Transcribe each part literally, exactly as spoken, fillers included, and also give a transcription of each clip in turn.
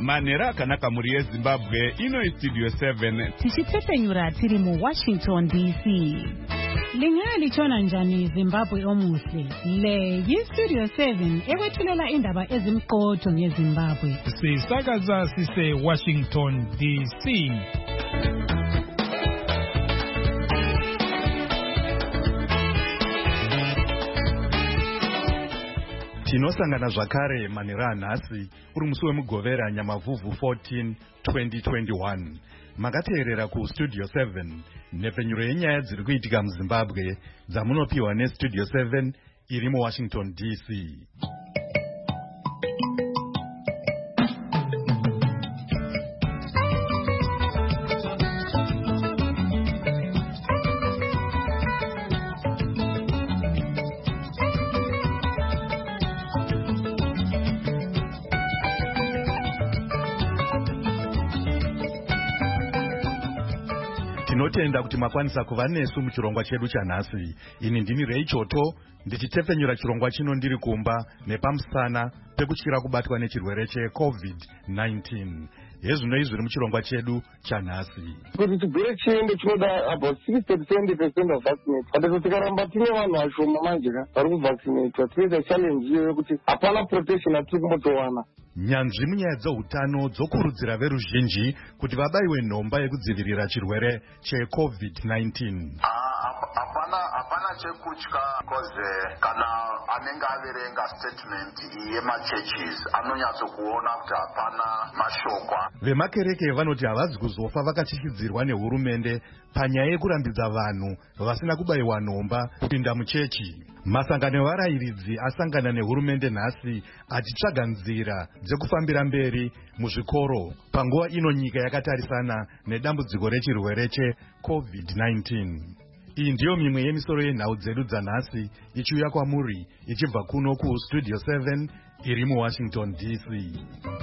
manhero akanaka muri yezimbabwe. Ino istudio seven tichitepfenyura tiri mu Washington D C. Lingaya lichona njani Zimbabwe omuhle. Le yistudio seven ekwethulela indaba ezimqotho ngeZimbabwe. Sisakaza sise Washington D C. Tinosangana zvakare manhero anhasi uri musi wemugovera Nyamavhuvhu fourteen twenty twenty-one. Makateerera ku Studio seven nhepfenyuro yenyaya dziri kuitika muZimbabwe dzamunopiwa neStudio seven iri muWashington D C. Tinotenda kuti makwanisa kuva nesu muchirongwa chedu chanhasi. Ini ndini Reichoto ndichitepfenyura chirongwa chino ndiri kumba nepamusana pekutyira kubatwa nechirwere cheCovid nineteen. Hezvino izviri muchirongwa chedu chanhasi. Kuti chirwere chiende chinoda about sixty to seventy percent of vaccinate. But tikaramba tine vanhu vashoma manje vari kuvaccinate tinoita challenge iyo yekuti hapana protection atiri kumbotowana. Nyanzvi munyaya dzeutano dzokurudzira veruzhinji kuti vabaiwe nhomba yekudzivirira chirwere cheCovid nineteen. Hapana hapana chekutya koze kana anenge averenga statement yemachurches anonyatso kuona kuti hapana mashoko. Vemakereke vanoti havazi kuzofa vakatyikidzirwa nehurumende panyaya yekurambidza vanhu vasina kubayiwa nhomba kupinda muchechi. Masangano evarayiridzi asangana nehurumende nhasi achitsvaga nzira dzekufambira mberi muzvikoro panguva ino nyika yakatarisana nedambudziko rechirwere cheCovid nineteen. Iyi ndiyo mimwe yemisoro yenhau dzedu dzanhasi ichiuya kwamuri ichibva kuno kuStudio seven iri muWashington D C.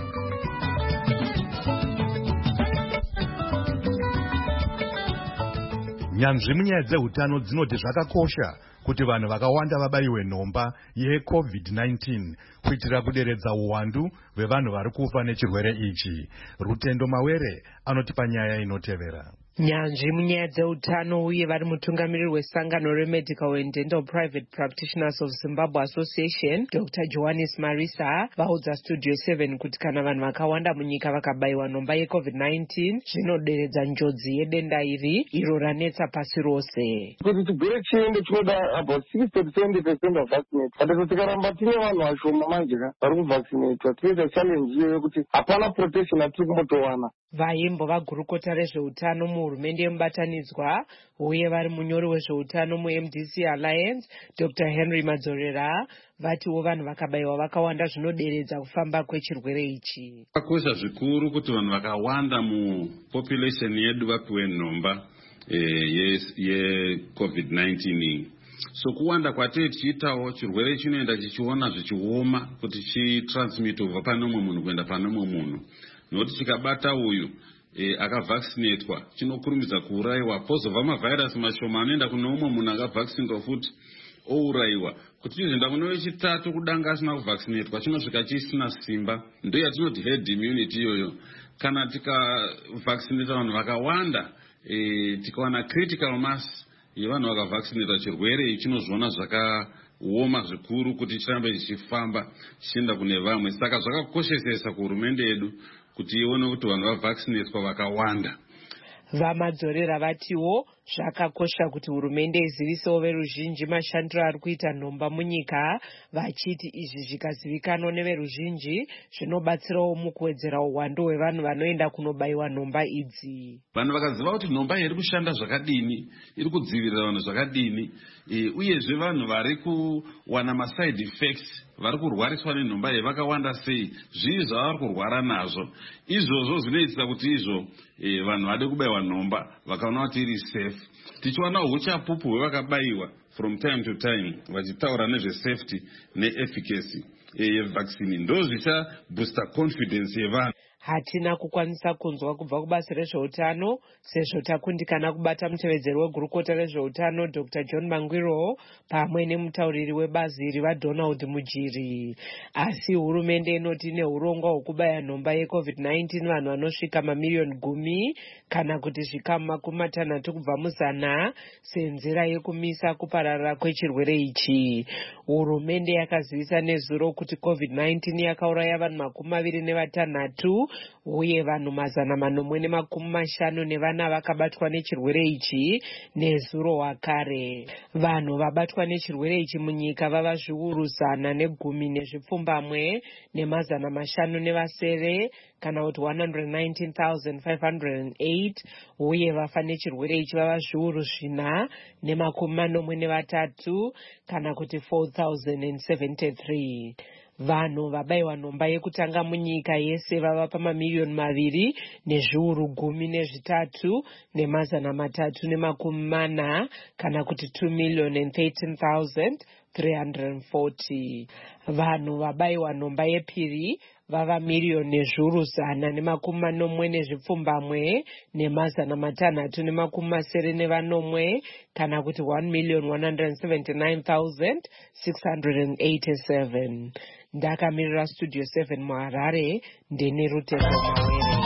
Nyanzvi munyaya dzeutano dzinoti zvakakosha kuti vanhu vakawanda vabayiwe nhomba yeCovid nineteen kuitira kuderedza uwandu hwevanhu vari kufa nechirwere ichi. Rutendo Mawere anotipa nyaya inotevera. Nyanzvi munyaya dzeutano uye vari mutungamiriri wesangano reMedical and Dental Private Practitioners of Zimbabwe Association, Doctor Johannes Marisa, vaudza Studio seven kuti kana vanhu vakawanda munyika vakabayiwa nhomba yeCovid nineteen zvinoderedza njodzi yedenda iri iro ranetsa pasi rose. Kuti chirwere chiende chinoda about sixty to seventy percent of vaccinate. But tikaramba tine vanhu vashoma manje vari kuvaccinate tinoita challenge iyo yekuti hapana protection atiri kumbotowana. Vaimbo vagurukota rezveutano muhurumende yemubatanidzwa uye vari munyori wezveutano muM D C Alliance, Doctor Henry Madzorera, vatiwo vanhu vakabayiwa vakawanda zvinoderedza kufamba kwechirwere ichi. Zvakakosha zvikuru kuti vanhu vakawanda mupopulation yedu vapiwe nhomba yeCovid nineteen. So kuwanda kwatiri tichiitawo chirwere chinoenda chichiona zvichioma kuti chitransmit kubva pane umwe munhu kuenda pane umwe munhu. Nokuti chikabata uyu e, akavaccinatwa chinokurumidza kuurayiwa. Pozobva mavhairasi mashoma anoenda kune umwe munhu akavaccinatwa futi ourayiwa. Kuti chizoenda kune wechitatu kudanga asina kuvaccinatwa chinosvika chisina simba. Ndo yatinoti herd immunity iyoyo. Kana tikavaccinata vanhu vakawanda e, tikawana critical mass yevanhu vakavaccinatwa chirwere ichi chinozviona zvakaoma zvikuru kuti chirambe chichifamba chichienda kune vamwe. Saka zvakakoshesesa kuhurumende yedu kuti ione kuti vanhu vavaccinatwa vakawanda. Vamadzorera vatiwo zvakakosha kuti hurumende izivisewo veruzhinji mashandiro ari kuita nhomba munyika, vachiti izvi zvikazivikanwa neveruzhinji zvinobatsirawo mukuwedzera uwandu hwevanhu vanoenda kunobayiwa nhomba idzi. Vanhu vakaziva kuti nhomba iri kushanda zvakadini, iri kudzivirira vanhu zvakadini, e, uyezve vanhu vari kuwana maside effects vari kurwariswa nenhomba iyi vakawanda sei, zvii zvavari kurwara nazvo. Izvozvo zvinoitisa kuti izvo e, vanhu vade kubayiwa nhomba vakaona kuti iri safe. Tichiwana uchapupu hwevakabayiwa from time to time vachitaura nezvesafety neefficacy yevaccine. Ndo zvicha booster confidence yevanhu. hatina kukwanisa kunzwa kubva kubazi rezveutano sezvo takundikana kubata mutevedzeri wegurukota rezveutano Doctor John Mangwiro pamwe nemutauriri webazi iri vaDonald Mujiri. Asi hurumende inoti neurongwa hwekubaya nhomba yecovid nineteen vanhu vanosvika mamiliyoni gumi kana kuti zvikamu makumi matanhatu kubva muzana senzira yekumisa kupararira kwechirwere ichi. Hurumende yakazivisa nezuro kuti covid nineteen yakauraya vanhu makumi maviri nevatanhatu uye vanhu mazana manomwe nemakumi mashanu nevana vakabatwa nechirwere ichi nezuro wakare. Vanhu vabatwa nechirwere ichi munyika vava zviuru zana negumi nezvipfumbamwe nemazana mashanu nevasere kana kuti one hundred nineteen thousand five hundred eight uye vafa nechirwere ichi vava zviuru zvina nemakumi manomwe nevatatu kana kuti four thousand seventy-three. Vanhu vabayiwa nhomba yekutanga munyika yese vava pamamiliyoni maviri nezviuru gumi nezvitatu nemazana matatu nemakumi mana kana kuti two million and thirteen thousand three hundred forty. Vanhu vabayiwa nhomba yepiri vava miriyoni nezviuru zana nemakumi manomwe nezvipfumbamwe nemazana matanhatu nemakumi masere nevanomwe kana kuti one million one hundred seventy-nine thousand six hundred eighty-seven. Ndakamirira studio seven muHarare ndini Rutendo Mawere.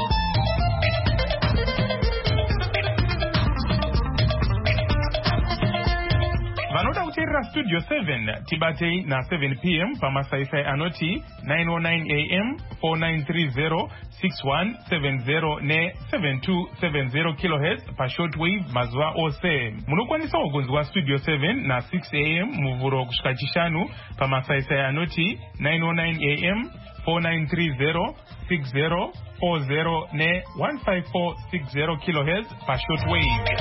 Vanoda kuteerera studio seven tibatei na seven p m pamasaisai anoti nine oh nine a m four nine three zero six one seven zero ne seven two seven zero kilohertz pashortwave mazuva ose. Munokwanisa kugunzwa studio seven na six a m muvhuro kusvika chishanu pamasaisai anoti nine oh nine a m four nine three zero six zero four zero ne one five four six zero kilohertz pashortwave.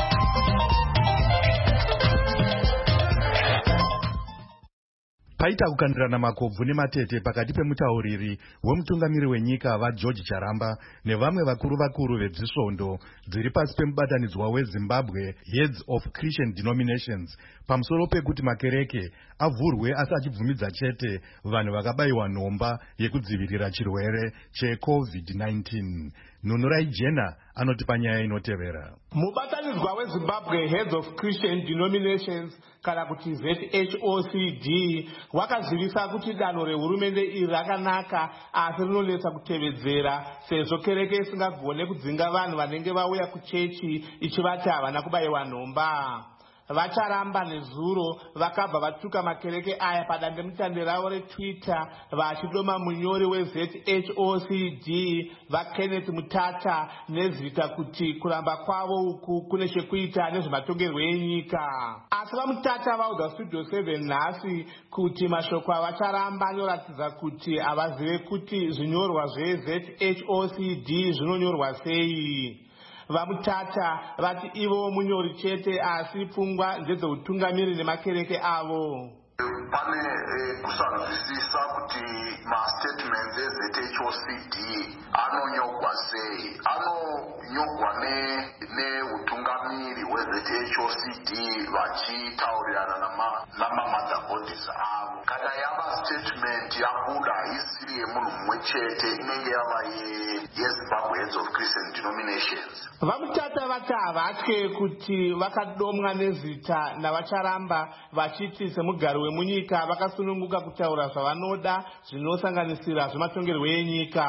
Paita kukandirana makobvu nematete pakati pemutauriri wemutungamiri wenyika vaGeorge Charamba nevamwe vakuru vakuru vedzisvondo dziri pasi pemubatanidzwa weZimbabwe Heads of Christian Denominations pamusoro pekuti makereke avhurwe asi achibvumidza chete vanhu vakabayiwa nhomba yekudzivirira chirwere checovid nineteen. Nunurai Jena anoti panyaya inotevera. Mubatanidzwa weZimbabwe Heads of Christian Denominations kana kuti Z H O C D wakazivisa kuti danho rehurumende iri rakanaka asi rinonetsa kutevedzera sezvo kereke isingagone kudzinga vanhu vanenge vauya kuchechi ichivati havana kubayiwa nhomba. VaCharamba nezuro vakabva vatuka makereke aya padandemutande ravo reTwitter vachidoma munyori weZ H O C D vaKenneth Mutata nezita kuti kuramba kwavo uku kune chekuita nezvematongerwo enyika. Asi vaMutata vaudza Studio seven nhasi kuti mashoko avaCharamba anoratidza kuti havazive kuti zvinyorwa zveZ H O C D zvinonyorwa sei. VaMutata vati ivo munyori chete asi pfungwa ndedzeutungamiri nemakereke avo. Pane kusanzwisisa kuti mastatements eZ H O C D anonyogwa sei. Anonyogwa neutungamiri weZ H O C D vachitaurirana namamother bodies avo. Kana yava statement yabuda isiri yemunhu mumwe chete inenge yava yeZimbabwe Heads of Christian Denominations. VaMutata vati havatye kuti vakadomwa nezita navaCharamba vachiti semugari wemunyika vakasununguka kutaura zvavanoda zvinosanganisira zvematongerwo enyika.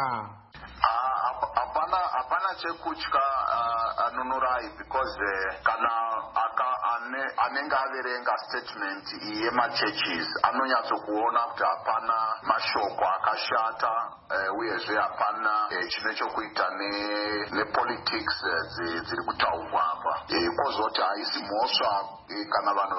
Hapana hapana chekutya Nunurai because kana anenge averenga statement yemachurches anonyatsokuona kuti hapana mashoko akashata uyezve hapana chine chokuita nepolitics dziri kutaurwa apa. Kwozoti haisi mhosva kana vanhu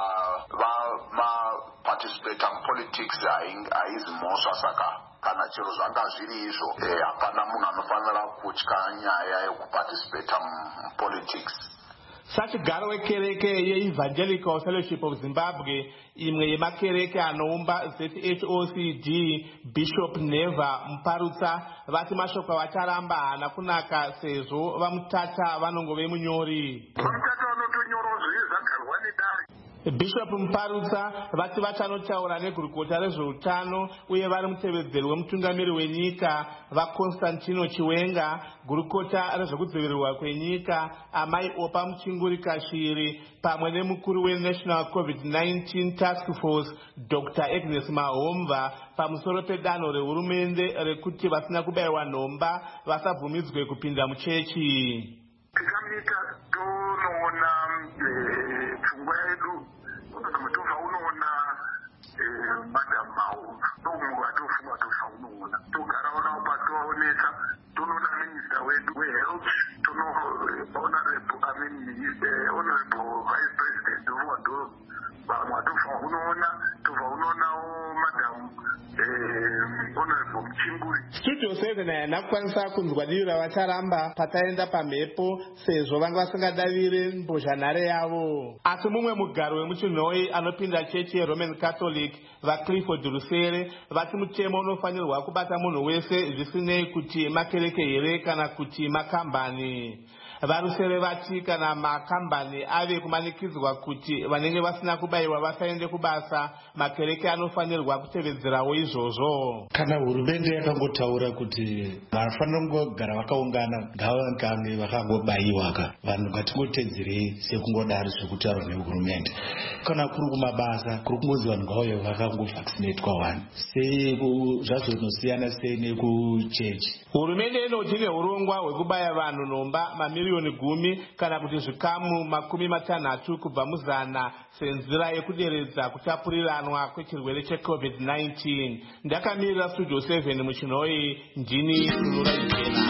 vamaparticipata mupolitics haizi mhosva saka kana chero zvanga zviri izvo hapana munhu anofanira kutya nyaya yekuparticipata mupolitics. Sachigaro wekereke yeEvangelical Fellowship of Zimbabwe imwe yemakereke anoumba Z H O C D Bishop Neva Muparutsa vati mashoko avaCharamba haana kunaka sezvo vaMutata vanongove munyori. VaMutata vanotonyora zvizagarwa nedare. Bishop Mparutsa vati vachanotaura negurukota rezveutano uye vari mutevedzeri wemutungamiri wenyika vaConstantino Chiwenga, gurukota rezvekudzivirirwa kwenyika amai Opa Muchingurika Shiri pamwe nemukuru weNational COVID nineteen Task Force Doctor Agnes Mahomva pamusoro pedanho rehurumende rekuti vasina kubayirwa nhomba vasabvumidzwe kupinda muchechi. Tikamika tonoona pfungwa yedu mutofa unoona Madam Mahomva ndomunhu watofunga tofa unoona togara unawo patooneka tonoona minista wedu wehealth tonoona honorable vice president wado vamwe watofa unoona tofa unoonawo Madam honorable Muchinguri. Studio seven haina kukwanisa kunzwa dii ravacharamba pataenda pamhepo sezvo vanga vasingadavire mbozhanhare yavo. Asi mumwe mugaro wemuchinhoi anopinda chechi yeRoman Catholic vaClifford Rusere vati mutemo unofanirwa kubata munhu wese zvisinei kuti makereke here kana kuti makambani. Varusere vati kana makambani ave kumanikidzwa kuti vanenge vasina kubayirwa vasaende kubasa, makereke anofanirwa kutevedzerawo izvozvo. Kana hurumende yakangotaura kuti vanofanira kungogara vakaungana ngavakange vakangobayiwa ka vanhu ngatingotedzerei sekungodaro zvekutaurwa nehurumende. Kana kuri kumabasa kuri kungozi vanhu ngauye vakangovhaccinatwa wani sei zvazvonosiyana sei nekuchechi. Hurumende inoti neurongwa hwekubaya vanhu nhomba mamiliyoni gumi kana kuti zvikamu makumi matanhatu kubva muzana senzira yekuderedza kutapuriranwa kwechirwere cheCovid nineteen. Ndakamirira Studio seven muchinhoi, ndini Sunura Ijena.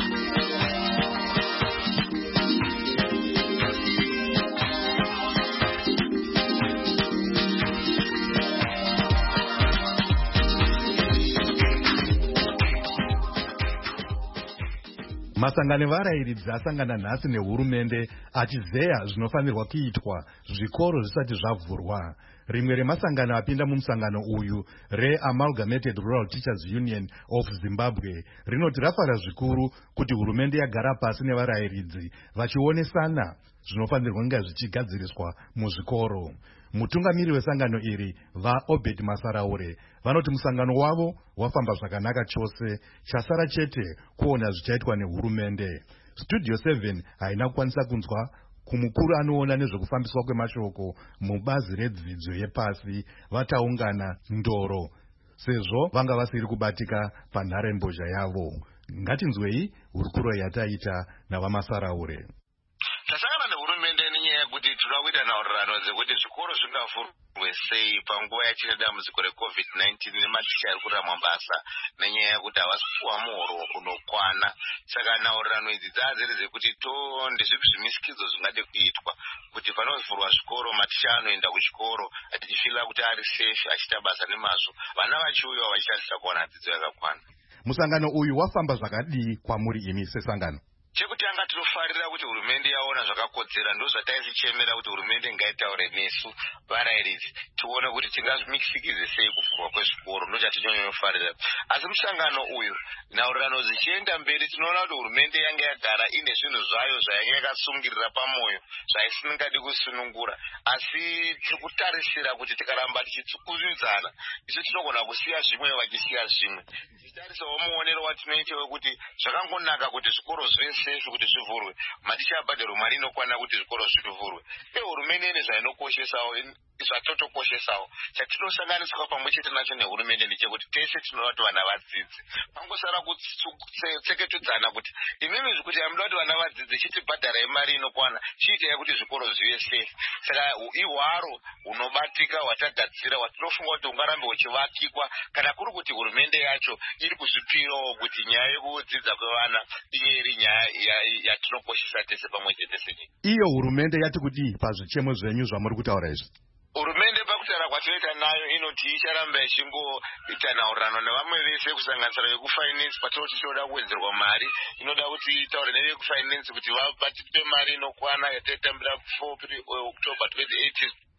Masangano evarayiridzi asangana nhasi nehurumende achizeya zvinofanirwa kuitwa zvikoro zvisati zvavhurwa. Rimwe remasangano apinda mumusangano uyu reAmalgamated Rural Teachers Union of Zimbabwe rinoti rafara zvikuru kuti hurumende yagara pasi nevarayiridzi vachionesana zvinofanirwa kunge zvichigadziriswa muzvikoro. Mutungamiri wesangano iri vaObed Masaraure vanoti musangano wavo wafamba zvakanaka chose, chasara chete kuona zvichaitwa nehurumende. Studio seven haina kukwanisa kunzwa kumukuru anoona nezvekufambiswa kwemashoko mubazi redzidzo yepasi vataungana ndoro sezvo vanga vasiri kubatika panharembozha yavo. Ngatinzwei hurukuro yataita navaMasaraure. Tasangana nehurumende nenyaya yekuti tinoda kuita nhaurirano dzekuti zvikoro zvingavhurwe sei panguva yachine dambudziko reCovid nineteen nematicha ari kurira mabasa nenyaya yekuti havasi kupiwa muhoro unokwana. Saka nhaurirano idzi dzaziri dzekuti ndezvipi zvimisikidzo zvingade kuitwa kuti panovhurwa zvikoro maticha anoenda kuchikoro atichifira kuti ari safe achiita basa nemazvo, vana vachiuyawo vachishandisa kuwana dzidzo yakakwana. Musangano uyu wafamba zvakadii kwamuri imi sesangano? Chekutanga tinofarira kuti hurumende yaona zvakakodzera, ndozvataisichemera kuti hurumende ngaitaure nesu varayiridzi tione kuti tingazvimikisikize sei kuvhurwa kwezvikoro, ndochatinonyofarira. Asi musangano uyu nhaurirano dzichienda mberi tinoona kuti hurumende yange yagara ine zvinhu zvayo zvayanga yakasungirira pamwoyo zvaisingadi kusunungura, asi tirikutarisira kuti tikaramba tichitsukurudzana isu tinogona kusiya zvimwe vachisiya zvimwe. Tichitarisawo muonero watinoita wekuti zvakangonaka kuti zvikoro zvese sefu kuti zvivhurwe, maticha abhadharo mari inokwana kuti zvikoro zvivhurwe. Hurumende ine zvainokoshesawo zvatotokoshesawo. Chatinosanganiswa pamwe chete nacho nehurumende ndechekuti tese tinoda kuti vana vadzidze. Pangosara kutseketudzana kuti imimi kuti amuda kuti vana vadzidze chitibhadharai mari inokwana chiitai kuti zvikoro zvive sefu. Saka ihwaro hunobatika hwatagadzira hwatinofunga kuti hungarambe huchivakikwa kana kuri kuti hurumende yacho iri kuzvipirawo kuti nyaya yekudzidza kwevana inge iri nyaya yatinokoshesa tese pamwe chete senyika. Iyo hurumende yati kudii pazvichemo zvenyu zvamuri kutaura izvi? Hurumende pakutaura kwatoita nayo inoti icharamba ichingoita nhaurirano nevamwe vese kusanganisira vekufinance patinoti tinoda kuwedzerwa mari, inoda kuti itaure nevekufinance kuti vabatipe mari inokwana yataitambira four October twenty eighteen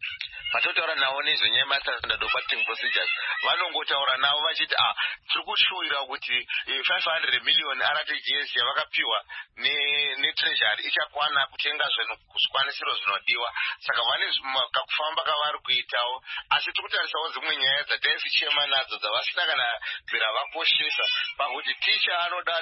vatotaura navo nezvenyaya yemastandard operating procedures vanongotaura navo vachiti ah tiri kushuwira kuti five hundred million R T G S yavakapiwa netreasury ichakwana kutenga zvikwanisiro zvinodiwa. Saka vane kakufamba kavari kuitawo, asi tiri kutarisawo dzimwe nyaya dzataizichema nadzo dzavasina kana bvira vakoshesa pakuti ticha anoda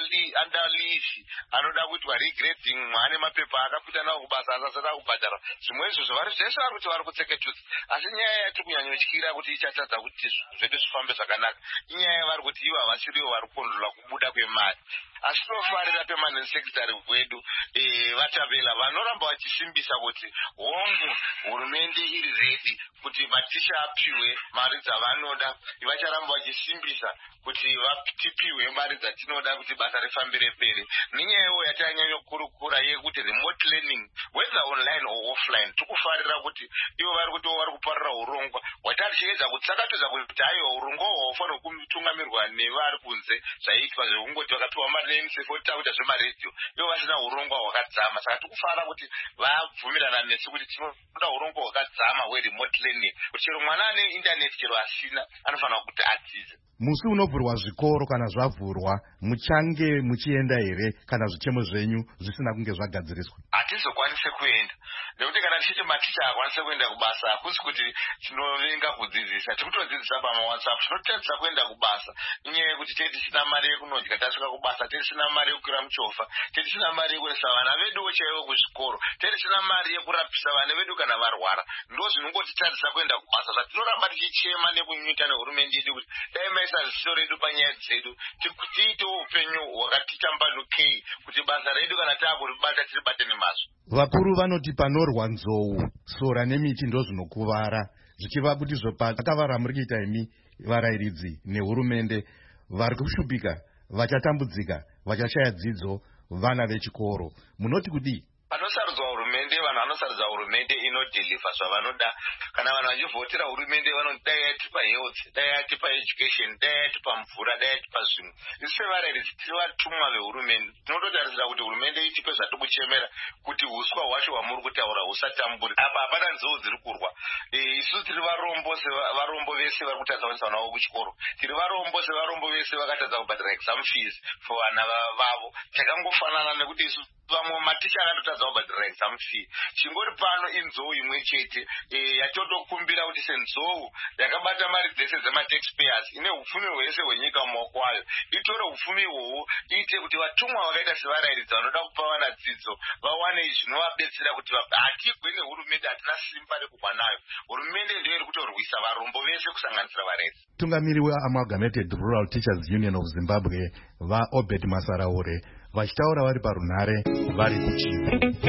leave, anoda kuitwa regrading, ane mapepa akapita nawo kubasa asasada kubhadharwa. Zvimwe izvo zvavari zvese vari kuti vari kutseketudza, asi nyaya yatiri kunyanyotyira kuti ichatadza kuti zvedu zvifambe zvakanaka inyaya yavari kuti ivo havasirivo vari kukondrola kubuda kwemari. Asi tinofarira permanent secretary wedu Vatavela vanoramba vachisimbisa kuti hongu hurumende iri redi kuti maticha apiwe mari dzavanoda. Vacharamba vachisimbisa kuti vatipiwe mari dzatinoda kuti basa rifambire mberi. Nenyayewo yatanyanyokurukura yekuti remote learning whether online or offline, tikufarira kuti ivo vari kuti vari kuparira urongwa hwatarichiedza kutsakatodza kuti aiwa urongwa hwafanira kutungamirwa nevari kunze zvaiitwa zvekungoti vakapiwa mari neMSF otakuita zvemaredhiyo ivo vasina urongwa hwakadzama. Saka tikufara kuti vabvumirana nesu kuti tinoda urongwa hwakadzama hweremote learning kuti chero mwana ane intaneti chero asina anofanira kuti adzidze. Musi unovhurwa zvikoro kana zvavhurwa muchange muchienda here kana zvichemo zvenyu zvisina kunge zvagadziriswa? Hatizokwanise kuenda nekuti kana tichiti maticha akwanise kuenda kubasa hakusi kuti tinovenga kudzidzisa, tiri kutodzidzisa pamawhatsapp. Tinotarisa kuenda kubasa inyaya yekuti tei tisina mari yekunodya tasvika kubasa, tei tisina mari yekukwira muchovha, tei tisina mari yekuendesa vana veduwo chaivo kuzvikoro, tei tisina mari yekurapisa vana vedu kana varwara. Ndo zvinongotitarisa kuenda kubasa zvatinoramba tichichema nekunyunyuta nehurumende yedu kuti dai maisa zisiso redu panyaya dzedu tiitewo upenyu hwakati tambanukei kuti basa redu kana taakuribata tiribate nemazvo. Vakuru vanoti panorwa nzou, sora nemiti ndo zvinokuvara, zvichiva kuti zvopa akavara muri kuita imi varayiridzi nehurumende vari kushupika, vachatambudzika, vachashaya dzidzo vana vechikoro. Munoti kudii? Panosarudzwa hurumende, vanhu vanosarudza hurumende inodhiliva zvavanoda. Kana vanhu vachivhotera hurumende vanoti dai yatipa health, dai yatipa education, dai yatipa mvura, dai yatipa zvimwe. Isu sevarayiridzi tiri vatumwa vehurumende. Tinototarisira kuti hurumende itipe zvatikuchemera kuti huswa hwacho hwamuri kutaura husatambure. Apa hapana nzou dziri kurwa. Isu tiri varombo sevarombo vese vari kutadza kuendesa vana vavo kuchikoro. Tiri varombo sevarombo vese vakatadza kubhadhara exam fees for vana vavo. Takangofanana nekuti isu vamwe maticha akatotadza kubhadhara exam fee. Chingori pano inzou imwe chete yatotokumbira kuti senzou yakabata mari dzese dzemataxpayers ine upfumi hwese hwenyika mumaoko ayo itore upfumi ihwohwo iite kuti vatumwa vakaita sevarayiridzi vanoda kupa vana dzidzo vawane zvinovabetsera kuti hatigwe nehurumende, hatina simba rekubva nayo. Hurumende ndiyo iri kutorwisa varombo vese kusanganisira varayidzi. Tungamiri weAmalgamated Rural Teachers Union of Zimbabwe vaObed Masaraure vachitaura vari parunhare vari kuchiva.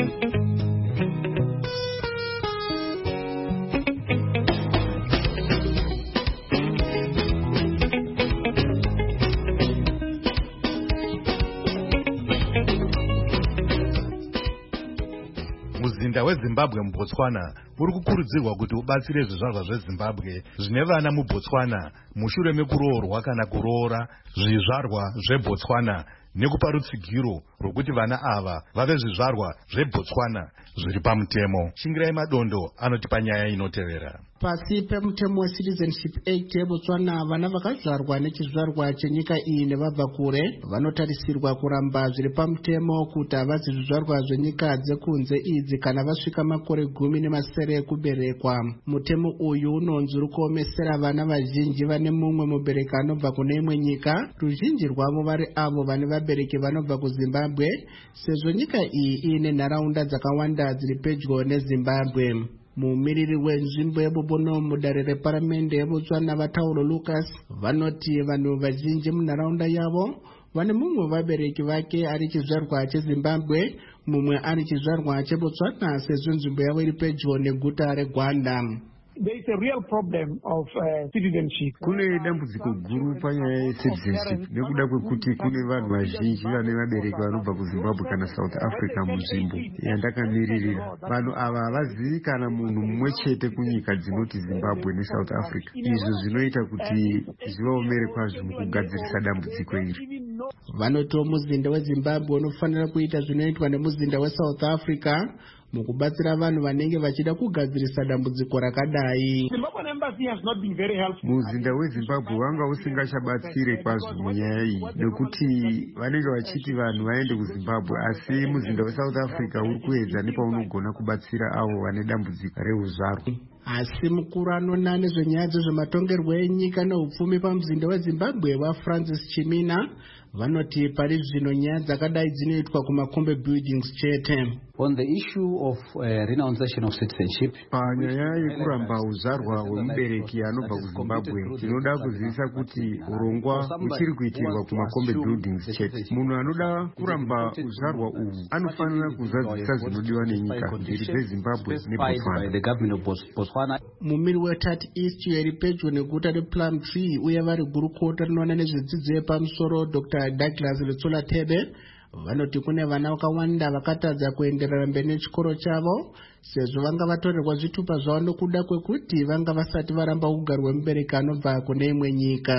Muzinda weZimbabwe muBotswana uri kukurudzirwa kuti ubatsire zvizvarwa zveZimbabwe zvine vana muBotswana mushure mekuroorwa kana kuroora zvizvarwa zveBotswana nekupa rutsigiro rwokuti vana ava vave zvizvarwa zveBotswana zviri pamutemo. Shingirai Madondo anoti panyaya inotevera. Pasi pemutemo weCitizenship Act yeBotswana, vana vakazvarwa nechizvarwa chenyika iyi nevabva kure vanotarisirwa kuramba zviri pamutemo kuti havasi zvizvarwa zvenyika dzekunze idzi kana vasvika makore gumi nemasere ekuberekwa. Mutemo uyu unonzi uri kuomesera vana vazhinji vane mumwe mubereki anobva kune imwe nyika, ruzhinji rwavo vari avo vane vabereki vanobva kuZimbabwe, sezvo nyika iyi ine nharaunda dzakawanda dziri pedyo neZimbabwe. Mumiriri wenzvimbo yebobono mudare reparamende yeBotswana Vataulo Lucas vanoti vanhu vazhinji munharaunda yavo vane mumwe vabereki vake ari chizvarwa cheZimbabwe, mumwe ari chizvarwa cheBotswana sezvo nzvimbo yavo iri pedyo neguta reGwanda. There is a real problem of uh, citizenship. Kune dambudziko guru panyaya yecitizenship nekuda kwekuti kune vanhu vazhinji vane vabereki vanobva kuZimbabwe kana South Africa munzvimbo yandakamiririra. Vanhu ava havazivi kana munhu mumwe chete kunyika dzinoti Zimbabwe neSouth Africa. Izvo zvinoita kuti zvivaomere kwazvo mukugadzirisa dambudziko iri. Vanoti muzinda weZimbabwe unofanira kuita zvinoitwa nemuzinda weSouth Africa mukubatsira vanhu vanenge vachida kugadzirisa dambudziko rakadai. Muzinda weZimbabwe wanga usingachabatsire kwazvo munyaya iyi nekuti vanenge vachiti vanhu vaende kuZimbabwe, asi muzinda weSouth Africa uri kuedza nepaunogona kubatsira avo vane dambudziko reuzvarwa. Asi mukuru anona nezvenyaya dzezvematongerwo enyika neupfumi pamuzinda weZimbabwe waFrancis Chimina vanoti pari zvino nyaya dzakadai dzinoitwa kumakombe buildings chete. On the issue of uh, renunciation of citizenship, panyaya yekuramba uzvarwa hwemubereki anobva kuZimbabwe, tinoda kuzivisa kuti urongwa uchiri kuitirwa kumakombe buildings chete. Munhu anoda kuramba uzvarwa uhu anofanira kuzadzisa zvinodiwa nenyika mbiri dzeZimbabwe neBotswana. Mumiri weTat East yeri pedyo neguta rePlumtree uye vari gurukota rinoona nezvedzidzo yepamusoro Doctor Douglas Letsola Tebe vanoti kune vana vakawanda vakatadza kuenderera mberi nechikoro chavo sezvo vanga vatorerwa zvitupa zvavo nokuda kwekuti vanga vasati varamba kugarwa mubereki anobva kune imwe nyika.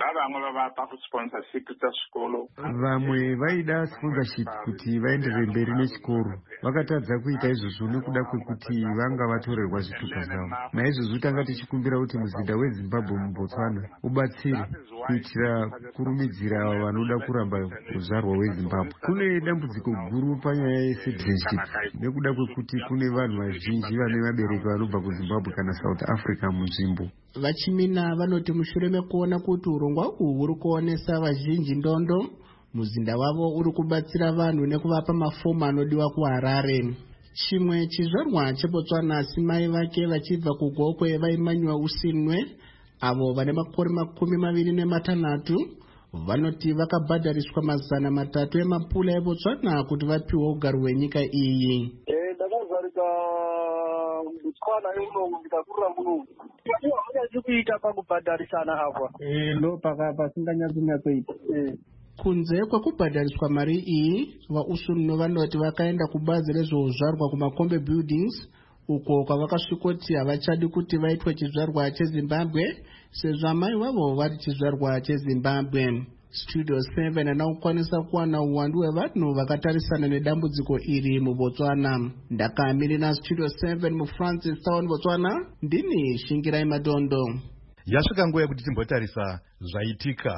Vamwe vaida sponsorship kuti vaenderere mberi nechikoro vakatadza kuita izvozvo nekuda kwekuti vanga vatorerwa zvitupa zvavo. Naizvozvo tanga tichikumbira kuti muzinda weZimbabwe muBotswana ubatsire kuitira kurumidzira vanoda kuramba uzvarwa weZimbabwe. Kune dambudziko guru panyaya yecitizenship nekuda kwekuti kune vanhu vazhinji vane vabereki vanobva kuZimbabwe kana South Africa munzvimbo. Vachimina vanoti mushure mekuona kuti urongwa uhu uri kuonesa vazhinji ndondo, muzinda wavo uri kubatsira vanhu nekuvapa mafomu anodiwa kuHarare. Chimwe chizvarwa cheBotswana simai vake vachibva kuGokwe vaimanywa usinwe avo vane makore makumi maviri nematanhatu vanoti vakabhadhariswa mazana matatu emapula eBotswana kuti vapiwe ugaro hwenyika iyi. Ndakazarika Botswana ino ndikakurira muno. Havanyatsi kuita pakubhadharisana apa. Ndo pasinganyatsi kuita. Kunze kwekubhadhariswa mari iyi, vaUsunno vanoti vakaenda kubazi rezveuzvarwa kumakombe buildings uko kwavakasvikoti havachadi kuti vaitwe chizvarwa cheZimbabwe sezvo amai vavo vari chizvarwa cheZimbabwe. Studio seven anakukwanisa kuwana uwandu hwevanhu vakatarisana nedambudziko iri muBotswana. Ndakamirira Studio seven muFrancis Town Botswana, ndini Shingirai Madondo. Yasvika nguva yekuti timbotarisa zvaitika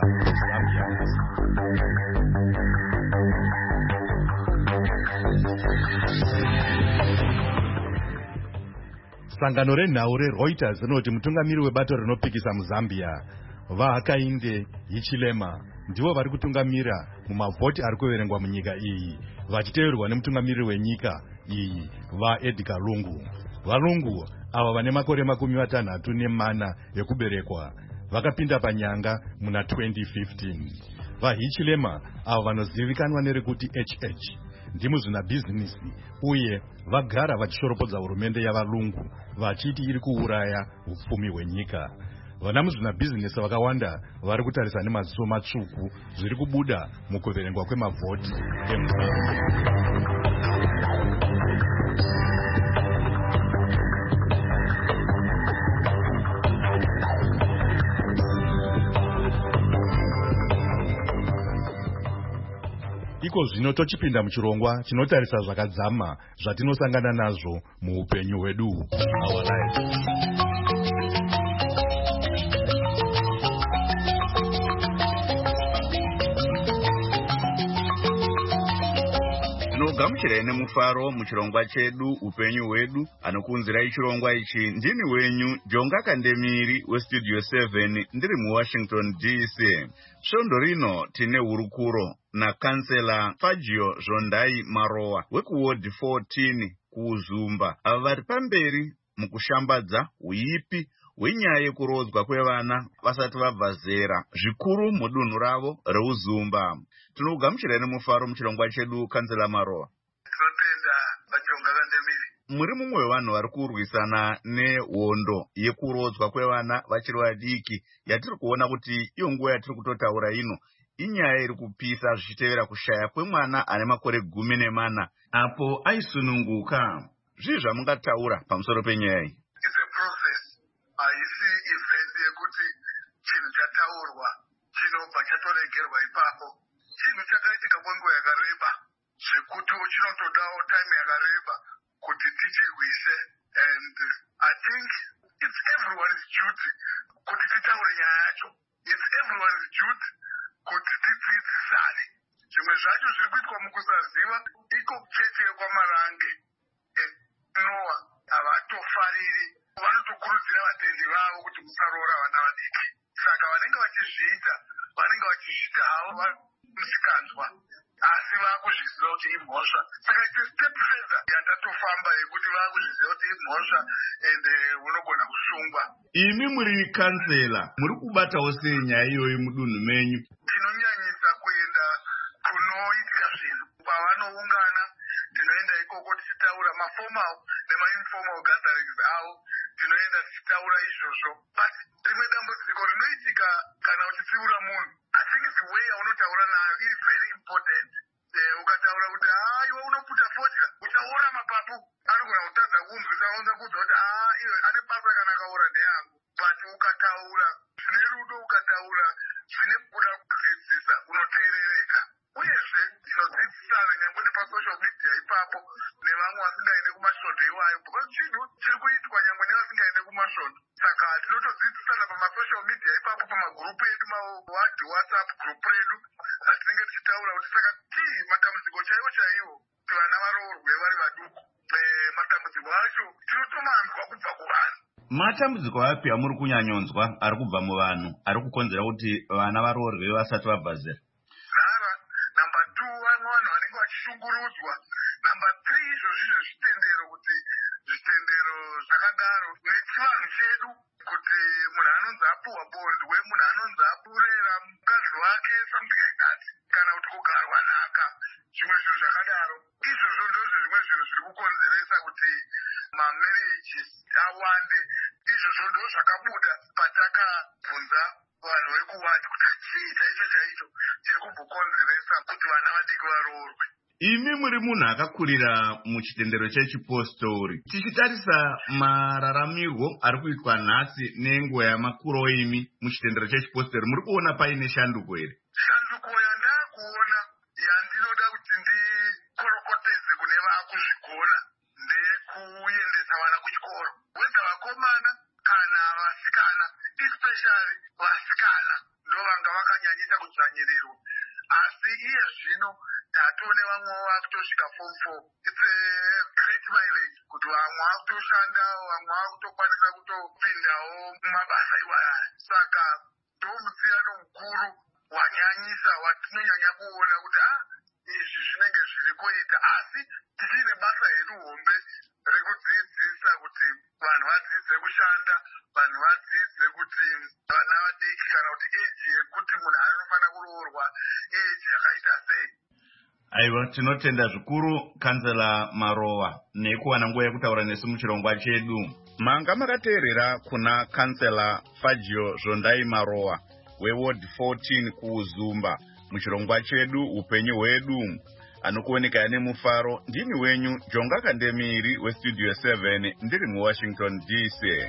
sangano renhau reReuters rinoti mutungamiri webato rinopikisa muZambia vaHakainde Hichilema ndivo vari kutungamira mumavhoti ari kuverengwa munyika iyi vachiteverwa nemutungamiri wenyika iyi vaEdgar Lungu. VaLungu ava vane makore makumi matanhatu nemana ekuberekwa vakapinda panyanga muna twenty fifteen. VaHichilema ava vanozivikanwa nerekuti H H ndimo zvina bhizinisi uye vagara vachishoropodza hurumende yavaLungu vachiti iri kuuraya upfumi hwenyika. Vana muzvina bhizinesi vakawanda vari kutarisa nemaziso matsvuku zviri kubuda mukuverengwa kwemavhoti iko zvino tochipinda muchirongwa chinotarisa zvakadzama zvatinosangana nazvo muupenyu hwedu. Our lives. Tinogamuchirai nemufaro muchirongwa chedu upenyu hwedu. Anokunzirai chirongwa ichi ndini wenyu Jonga Kandemiri weStudio seven ndiri muWashington D C. Svondo rino tine hurukuro nakansela Fagio Zondai Marowa wekuward fourteen kuZumba. Ava vari pamberi mukushambadza uipi hwenyaya yekurodzwa kwevana vasati vabva zera zvikuru mudunhu ravo reUzumba. Tinogamuchirai nemufaro muchirongwa chedu kansela Marowa. Tinotenda Jonga Kandemiri. Muri mumwe wevanhu vari kurwisana nehondo yekurodzwa kwevana vachiri vadiki yatiri kuona kuti iyo nguva yatiri kutotaura ino inyaya iri kupisa zvichitevera kushaya kwemwana ane makore gumi nemana apo aisununguka. Zvii zvamungataura pamusoro penyaya iyi? It's a process. Haisi event yekuti chinhu chataurwa chinobva chatoregerwa ipapo chinhu chakaitika kwenguva yakareba zvekuti chinotodawo time yakareba kuti tichirwise. And I think it's everyone's duty kuti titaure nyaya yacho. It's everyone's duty kuti tidzidzisane. Zvimwe zvacho zviri kuitwa mukusaziva iko chete kwamarange Noah havatofariri. Vanotokurudzira vatendi vavo kuti musaroora vana vadiki. Saka vanenge vachizviita vanenge vachizviita havo musikanzwa asi vakuzviziva kuti imhosva. Saka it's a step further yandatofamba yekuti vakuzviziva kuti imhosva ende unogona kusungwa. Imi muri kansela muri kubatawo sei nyaya iyoyi mudunhu menyu? Tinonyanyisa kuenda kunoitika zvinhu pavanoungana. Tinoenda ikoko tichitaura maformal nemainformal gatherings avo. Tinoenda tichitaura izvozvo. But rimwe dambudziko rinoitika kana uchitsiura munhu, I think the way yaunotaura nayo is very important. Ukataura kuti iwe unoputa fodya uchaora mapapu anogona kutadza kumvisa onza kudza kuti iyo ane basa kana akaora ndeyangu. But ukataura zvine rudo, ukataura zvine kuda kudzidzisa, unoteerereka. Uyezve tinodzidzisana nyangwe nepasocial media ipapo nevamwe vasingaende kumasvondo iwayo, because chinhu chiri kuitwa nyangwe nevasingaende kumasvondo. Saka tinotodzidzisana pamasocial media ipapo pamagurupu edu WhatsApp gurupu redu atinenge tichitaura kuti saka tii matambudziko chaiwo chaiwo kuti vana varoorwe vari vaduku. Matambudziko acho tinotomanzwa kubva kuvanhu. Matambudziko api amuri kunyanyonzwa ari kubva muvanhu ari kukonzera kuti vana varoorwe vasati vabva zera? Number two, vamwe vanhu vanenge vachishungurudzwa. Number three, izvo zvizvo zvitendero kuti zvitendero zvakadaro nechivanhu chedu kuti munhu anonzi apuhwa bondwe, munhu anonzi apurera mukadzi wake, something like that, kana kuti kugarwa nhaka, zvimwe zviro zvakadaro. Izvozvo ndozvo zvimwe zviro zviri kukonzeresa kuti mamarriages awande. Izvozvo ndo zvakabuda patakabvunza vanhu vekuwati kuti chii chaicho chaicho chiri kumbokonzeresa kuti vana vadiki varoorwe. Imi muri munhu akakurira muchitendero chechipostori. Tichitarisa mararamirwo ari kuitwa nhasi nenguva yamakuro imi muchitendero chechipostori, muri kuona paine shanduko here? Shanduko yandakuona yandinoda kuti ndikorokotedze kune vaakuzvikona ndekuendesa vana kuchikoro, whether vakomana kana vasikana, especially vasikana ndo vanga vakanyanyisa kudzvanyirirwa. Asi iye zvino tatone vamwe vakutosvika form four. It's a great mileage kuti vamwe vakutoshanda, vamwe vakutokwanisa kutopindawo mumabasa iwaya. Saka ndo musiyano mukuru wanyanyisa watinonyanya kuona kuti ah izvi zvinenge zviri kuita. Asi tichine basa hedu hombe rekudzidzisa kuti vanhu vadzidze kushanda, vanhu vadzidze kuti vana vadiki kana kuti eji yekuti munhu anofanira kuroorwa eji yakaita sei. Aiwa, tinotenda zvikuru kansela Marowa nekuwana nguva yekutaura nesu muchirongwa chedu. Manga makateerera kuna kansela Fagio Zvondai Marowa weward fourteen kuZumba muchirongwa chedu upenyu hwedu. Anokuoneka ane mufaro, ndini wenyu Jonga Kandemiri westudio seven ndiri muWashington D C.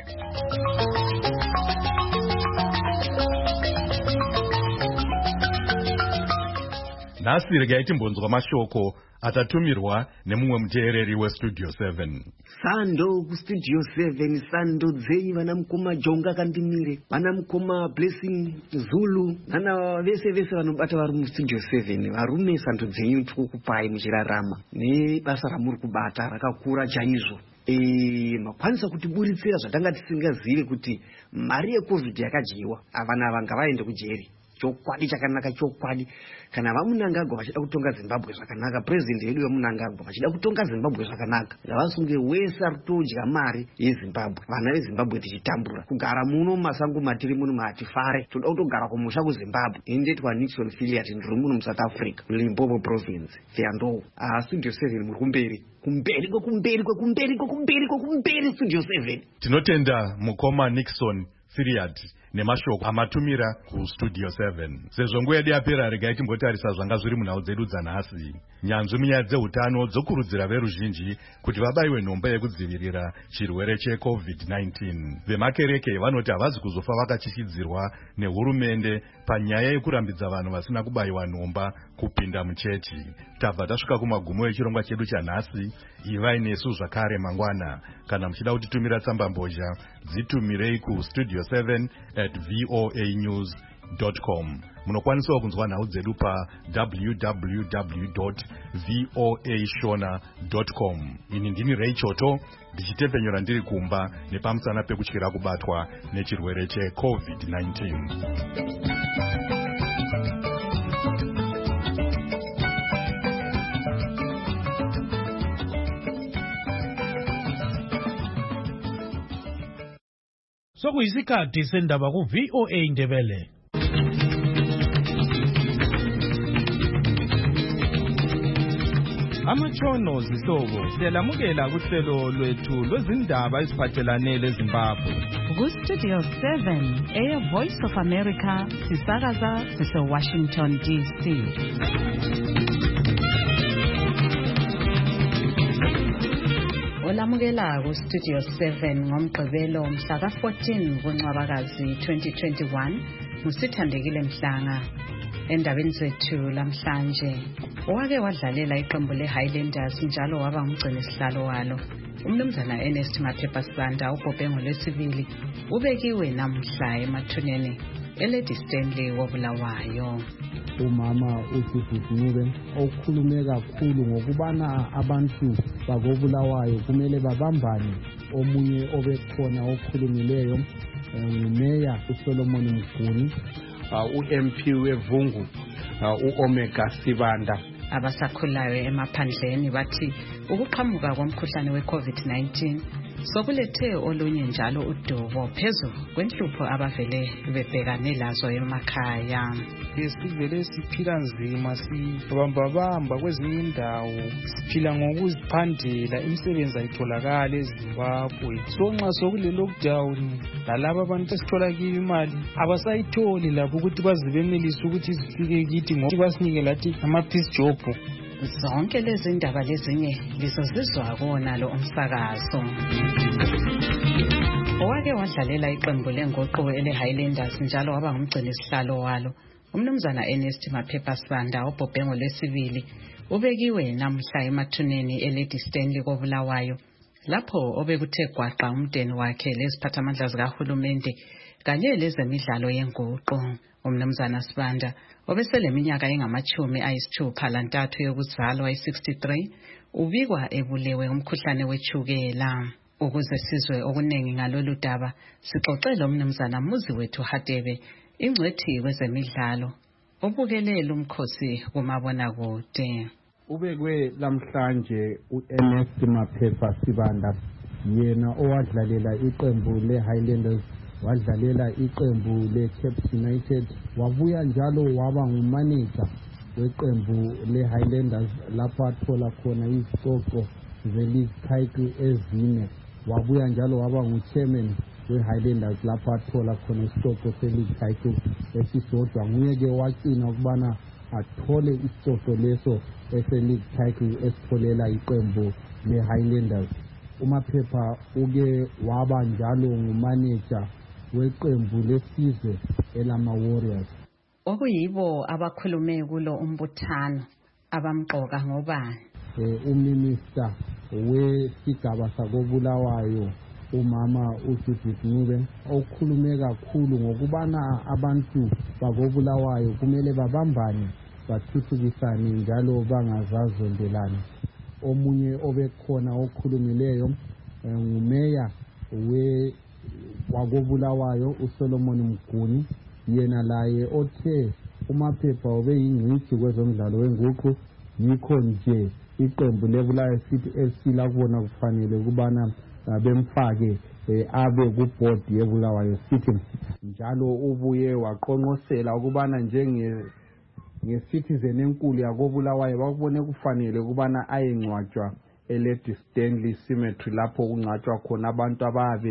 Nhasi regai timbonzwa mashoko atatumirwa nemumwe muteereri westudio seven. Sando kustudio seven, sando dzenyi vana mukoma Jonga Kandemiri, vana mukoma Blessing Zulu, vana vese vese vanobata vari mustudio seven, varume sando dzenyi tikukupai muchirarama nebasa ramuri kubata rakakura chaizvo. E makwanisa kuti buritsira zvatanga tisingazive kuti mari yecovid yakadyiwa, avana vanga vaende kujeri. Chokwadi chakanaka chokwadi kana vamunangagwa vachida kutonga Zimbabwe zvakanaka, president yedu vamunangagwa vachida kutonga Zimbabwe zvakanaka, ngavasunge wese ari kutodya mari yeZimbabwe. Vana veZimbabwe tichitambura kugara muno masango matiri muno matifare, toda kutogara kumusha kuZimbabwe. Indetwa Nixon affiliate ndiri muno muSouth Africa, Limpopo province, Fiando. Ah, studio seven muri kumberi kumberi kumberi kumberi kumberi kumberi studio seven. Tinotenda mukoma Nixon Filiad nemashoko amatumira kustudio seven. Sezvo nguva yedu yapera regai timbotarisa zvanga zviri munhau dzedu dzanhasi. Nyanzvi munyaya dzeutano dzokurudzira veruzhinji kuti vabayiwe nhombo yekudzivirira chirwere checovid nineteen. Vemakereke vanoti havazi kuzofa vakachitidzirwa nehurumende panyaya yekurambidza vanhu vasina kubayiwa nhomba kupinda muchechi. Tabva tasvika kumagumo echirongwa chedu chanhasi. Ivai nesu zvakare mangwana. Kana muchida kutitumira tsamba mbozha, dzitumirei kustudio seven at voa news dot com. Munokwanisawo kunzwa nhau dzedu pa w w w dot voa shona dot com. Ini ndini Ray Choto ndichitepenyora ndiri kumba nepamusana pekutyira kubatwa nechirwere checovid nineteen. Sokuyisikhathi sendaba ku V O A Ndebele. Amatshono zihlobo siyalamukela kuhlelo lwethu lwezindaba eziphathelane leZimbabwe. Ku Studio seven, Air Voice of America, sisakaza sise Washington D C. Olamukela ku Studio seven ngomgqibelo mhla ka fourteen kuNcwabakazi twenty twenty-one, musithandekile Mhlanga. Endabeni zethu lamhlanje, owake wadlalela iqembu leHighlanders njalo waba umgcini sihlalo walo, umnumzana Ernest Maphepha Sibanda ubhobhengo lesibili ubekiwe namhla emathuneni eLady Stanley wobulawayo. Umama uSisibhube okhulume kakhulu ngokubana abantu bakobulawayo kumele babambane. Omunye obekhona okhulumileyo ngumeya uSolomon Mguni, u-M P weVungu u-Omega Sibanda. Abasakhulayo emaphandleni bathi ukuqhamuka komkhuhlane we-COVID nineteen sokulethe olunye njalo udubo phezu kwenhlupho abavele bebhekane lazo emakhaya. Sivele siphila nzima, sibambabamba kwezinye indawo, siphila ngokuziphandela, imisebenzi ayitholakala eZimbabwe. So nxa sokule lockdown lalabo abantu esithola kiyo imali abasayitholi lapho ukuthi bazibenelise ukuthi zifike kithi ngoba basinike lathi ama-peace job. Zonke lezi ndaba lezinye lizozizwa kona lo umsakazo. Owake wadlalela iqembu lengoqo eleHighlanders njalo waba ngumgcini sihlalo walo, umnumzana Ernest Maphepha Sibanda obhobhengo lesibili ubekiwe namhla emathuneni eLady Stanley kobulawayo, lapho obekuthe gwaqa umndeni wakhe leziphathamandla zikahulumende kanye lezemidlalo yenguqu. Umnumzana Sibanda obesele minyaka engamachumi ayisithupha lantathu yokuzalwa i-sixty-three ubikwa ebulewe umkhuhlane wechukela. Ukuze sizwe okuningi ngalolu daba, sixoxele umnumzana Muziwethu Hadebe, ingcwethi kwezemidlalo, obukelela umkhosi kumabonakude. Ubekwe lamhlanje u-Ernest Maphepha Sibanda, yena owadlalela iqembu leHighlanders, wadlalela iqembu leCape United, wabuya njalo waba ngumanager weqembu leHighlanders lapho athola khona izicoco ze-league title ezine. Wabuya njalo waba nguchairman weHighlanders lapho athola khona isicoco se-league title esisodwa. Nguye-ke wacina ukubana athole isicoco leso ese-league title esitholela iqembu leHighlanders. uMaphepha uke waba njalo ngumanager weqembu lesizwe elama Warriors. Okuyibo abakhulume kulo umbuthano abamqoka ngobani? Eh uminister wesigaba sakobulawayo umama uSisibhube okhulume kakhulu ngokubana abantu bakobulawayo kumele babambane bathuthukisane njalo bangazazondelana. Omunye obekhona okhulumileyo ngumeya we wakobulawayo uSolomon Mguni, yena laye othe uMaphepha obeyingcitshi kwezomdlalo wenguqu, yikho nje iqembu lebulawayo City F C lakubona kufanele kubana bemfake abe kuboard yebulawayo City. Njalo ubuye waqonqosela ukubana njenge nge-citizen enkulu yakobulawayo bakubone kufanele kubana ayengcwatshwa eLady Stanley Cemetery lapho kungcwatshwa khona abantu ababe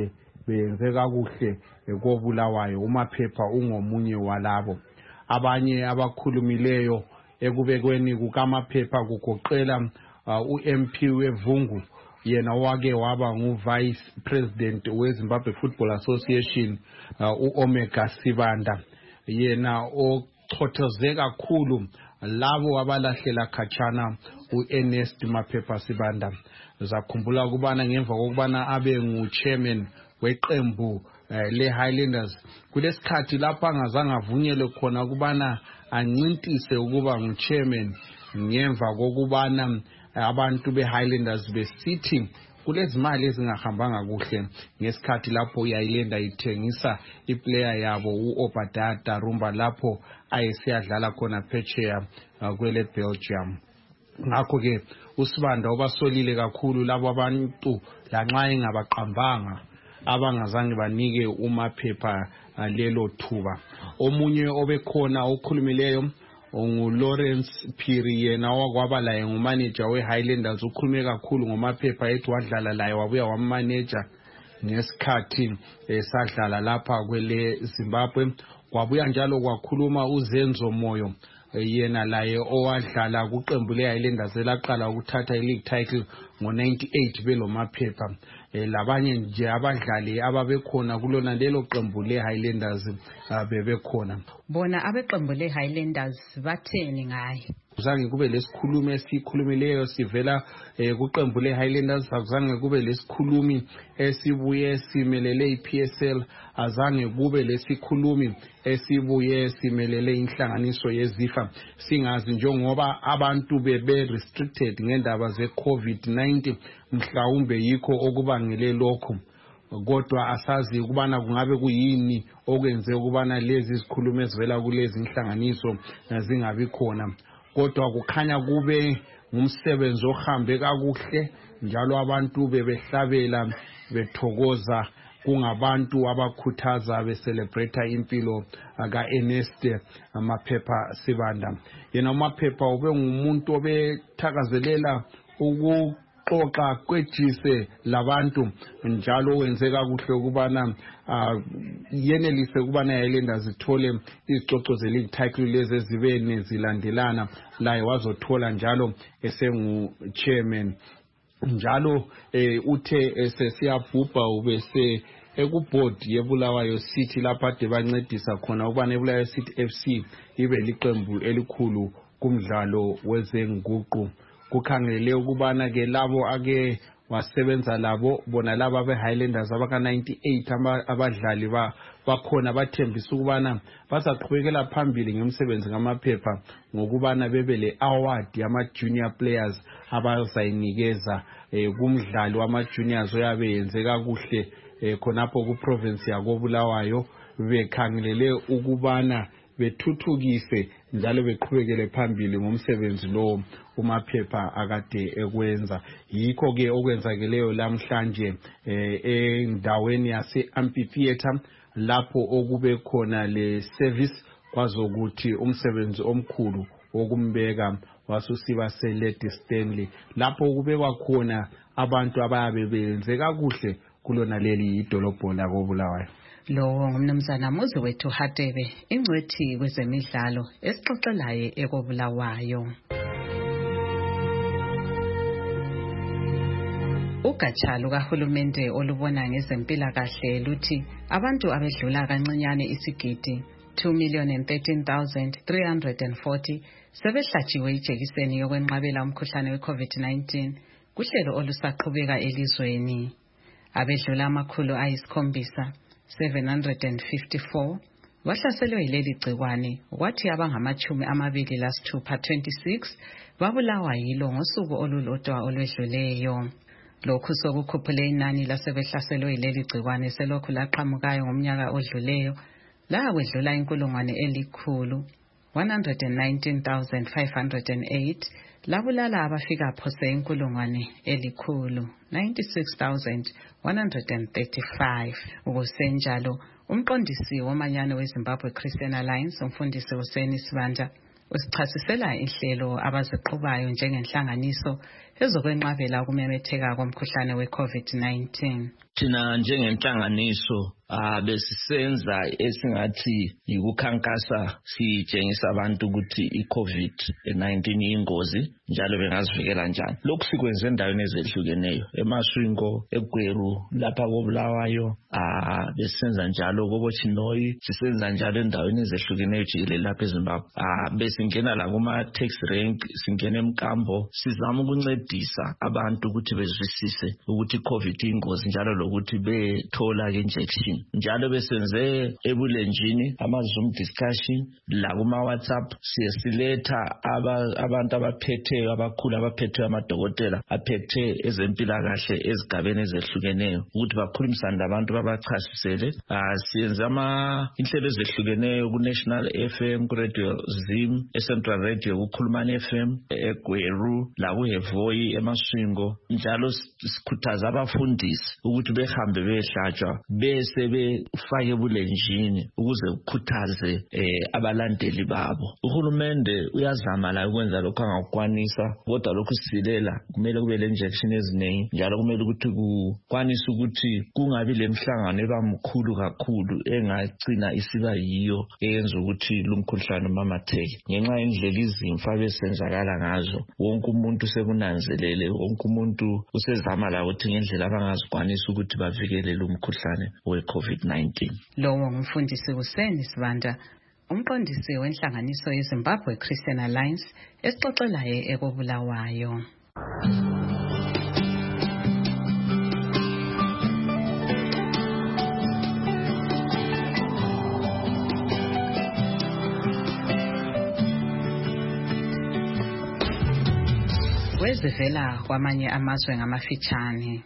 benze kakuhle kobulawayo. uMaphepha ungomunye walabo. Abanye abakhulumileyo ekubekweni kukaMaphepha kugoqela u-M P weVungu, yena wake waba ngu-Vice President we-Zimbabwe Football Association, u-Omega Sibanda, yena ochothoze kakhulu labo abalahlela khatshana u-Ernest Maphepha Sibanda. Zakhumbula ukubana ngemva kokubana abe ngu-chairman weqembu le-Highlanders, kulesikhathi lapha angazange avunyelwe khona ukubana ancintise ukuba ngu-chairman ngemva kokubana abantu be-Highlanders besithi kulezi mali ezingahambanga kuhle ngesikhathi lapho i-Highlander ithengisa iplayer yabo u-Obadiah Darumba lapho ayesiyadlala khona phetsheya kwele Belgium. Ngakho ke uSibanda obasolile kakhulu labo abantu lanxa engabaqambanga abangazange banike uMaphepha lelo thuba. Omunye obekhona okhulumileyo ungu-Lawrence Phiri, yena wakwaba laye ngumanager we-Highlanders. Ukhulume kakhulu ngoMaphepha ethi wadlala laye wabuya wamanager ngesikhathi esadlala lapha kwele Zimbabwe. Kwabuya njalo kwakhuluma uZenzo Moyo, yena laye owadlala kuqembu le-Highlanders elaqala ukuthatha i-league title ngo ninety-eight belo Maphepha. Labanye nje abadlali ababekhona kulona lelo qembu le-Highlanders bebekhona. Bona abeqembu le-Highlanders batheni ngaye? Azange kube lesikhulumi esikhulumileyo sivela kuqembu le-Highlanders, azange kube lesikhulumi esibuye simelele i-P S L, azange kube lesikhulumi esibuye simelele inhlanganiso yeZIFA. Singazi njengoba abantu bebe restricted ngendaba ze-COVID nineteen, mhlawumbe yikho okubangele lokho. Kodwa asazi ukubana kungabe kuyini okwenze ukubana lezi zikhulume ezivela kulezi inhlanganiso zingabi khona. Kodwa kukhanya kube ngumsebenzi ohambe kakuhle, njalo abantu bebehlabela bethokoza, kungabantu abakhuthaza becelebrate impilo ka-Ernest Maphepha Sibanda. Yena uMaphepha ube ngumuntu obethakazelela uku xoxa kwejise labantu, njalo wenze kakuhle ukubana yenelise ukubana yayilenda zithole izicoco ze-league title lezi ezibe nezilandelana, laye wazothola njalo esengu-chairman. Njalo uthe esesiyabhubha ubese ekubhodi yeBulawayo City lapha ade bancedisa khona ukubana eBulawayo City F C ibe liqembu elikhulu kumdlalo wezenguqu. Kukhangele ukubana ke labo ake wasebenza labo bona laba be-Highlanders abaka ninety-eight abadlali bakhona bathembisa ukubana bazaqhubekela phambili ngemsebenzi kaMaphepha ngokubana bebe le award yama junior players abazayinikeza kumdlali wama juniors oyabe yenze kakuhle khonapho ku province yakoBulawayo, bekhangelele ukubana bethuthukise njalo beqhubekele phambili ngomsebenzi lo uMaphepha akade ekwenza. Yikho ke okwenzakeleyo lamhlanje endaweni yase Amphitheatre lapho okube khona le service kwazokuthi umsebenzi omkhulu wokumbeka wasusiba seLady Stanley, lapho kubekwa khona abantu abayabe benze kakuhle kulona leli idolobho lakoBulawayo. Lo ngumnumzana Muzi wethu Hatebe, ingcwethi kwezemidlalo esixoxelaye ekoBulawayo. Ugatsha lukahulumende olubona ngezempilakahle luthi abantu abedlula kancinyane isigidi two million thirteen thousand three hundred forty sebehlatshiwe ijekiseni yokwenqabela umkhuhlane we-COVID nineteen kuhlelo olusaqhubeka elizweni. Abedlula amakhulu ayisikhombisa seven hundred fifty-four bahlaselwe yileli gciwane, kwathi abangamachumi amabili lasithupha twenty-six babulawa yilo ngosuku olulodwa olwedluleyo. Lokhu sokukhuphule inani lasebehlaselwe yileli gciwane selokhu laqhamukayo ngomnyaka odluleyo lawedlula inkulungwane elikhulu one hundred nineteen thousand five hundred eight, labulala abafika phose inkulungwane elikhulu ninety-six thousand one hundred thirty-five. Ukusenjalo umqondisi womanyano weZimbabwe Christian Alliance umfundisi uSeni Sibanda usichasisela inhlelo abaziqhubayo njengenhlanganiso ezokwenqabela ukumemetheka komkhuhlane we-COVID nineteen. Thina njengenhlanganiso ah besisenza esingathi yikukhankasa sitshengisa abantu ukuthi iCovid nineteen ingozi njalo bengazivikela njani. Lokhu sikwenze endaweni ezehlukeneyo eMaswingo, eGweru, lapha koBulawayo, ah besenza njalo koBochinoyi, sisenza njalo endaweni ezehlukeneyo jikelele lapha eZimbabwe. Ah besingena la kuma taxi rank, singena eMkambo, sizama ukuncedisa abantu ukuthi bezwisise ukuthi iCovid ingozi njalo lokuthi bethola injection. Njalo besenze ebulenjini ama Zoom discussion la kuma WhatsApp, siyasiletha abantu abaphethe abakhulu abaphethe amadokotela aphethe ezempilakahle ezigabeni ezehlukeneyo ukuthi bakhulumisane labantu babachasisele. Siyenza ama inhlelo ezehlukeneyo ku National F M, ku Radio Zim, e Central Radio, ku Khulumani F M, eGweru, la ku Hevoyi, eMaswingo. Njalo sikhuthaza abafundisi ukuthi behambe behlatshwa bese befake ebulenjini ukuze ukukhuthaze eh, abalandeli babo. Uhulumende uyazama la ukwenza lokho angakwanisa, kodwa lokhu silela kumele kube le injection eziningi, njalo kumele ukuthi kukwanisa ukuthi kungabi lemhlangano ebamkhulu kakhulu engagcina isiba yiyo eyenza ukuthi lumkhuhlane mamatheke. Ngenxa yendlela izimfa besenzakala ngazo, wonke umuntu sekunanzelele, wonke umuntu usezama la ukuthi ngendlela abangazikwanisa ukuthi bavikele lumkhuhlane we-COVID nineteen. Lowo ngumfundisi uSeni Sibanda, umqondisi wenhlanganiso yeZimbabwe Christian Alliance, esixoxelayo ekobulawayo. Kwezivela kwamanye amazwe ngamafitshane.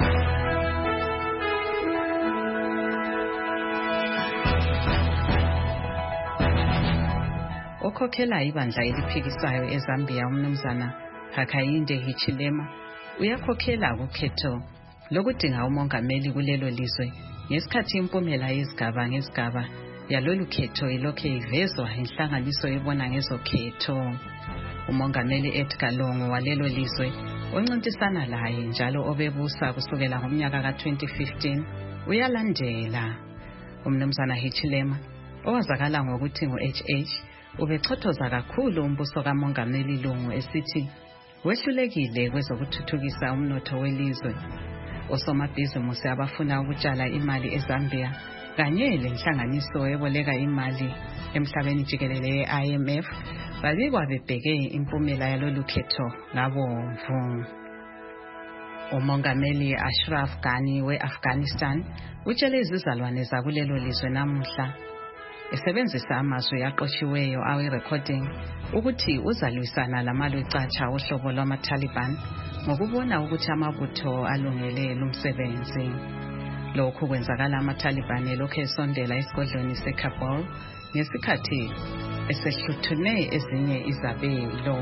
Okhokhela ibandla eliphikisayo eZambia umnumzana Hakainde Hichilema uyakhokhela ukhetho lokudinga umongameli kulelo lizwe ngesikhathi impumela yezigaba ngezigaba yalolu khetho ilokhe ivezwa inhlanganiso ebona ngezokhetho. Umongameli Edgar Lungu walelo lizwe oncintisana laye njalo obebusa kusukela ngomnyaka ka twenty fifteen uyalandela. Umnumzana Hichilema owazakala ngokuthi ngu-H H ubechothoza kakhulu umbuso kamongameli Lungu esithi wehlulekile kwezokuthuthukisa umnotho welizwe. Osomabhizimusi abafuna ukutshala imali eZambia kanye lenhlanganiso eboleka imali emhlabeni jikelele ye-I M F babikwa bebheke impumela yalolu khetho ngabomvu. Umongameli Ashraf Ghani we-Afghanistan utshele izizalwane zakulelo lizwe namuhla esebenzisa amazwi aqoshiweyo awe-recording ukuthi uzalwisana lamalwecatsha ohlobo lwama-Taliban ngokubona ukuthi amabutho alungele lumsebenzi. Lokhu kwenzakala ama-Taliban elokhu esondela esigodlweni seKabul ngesikhathi esehluthune ezinye izabelo.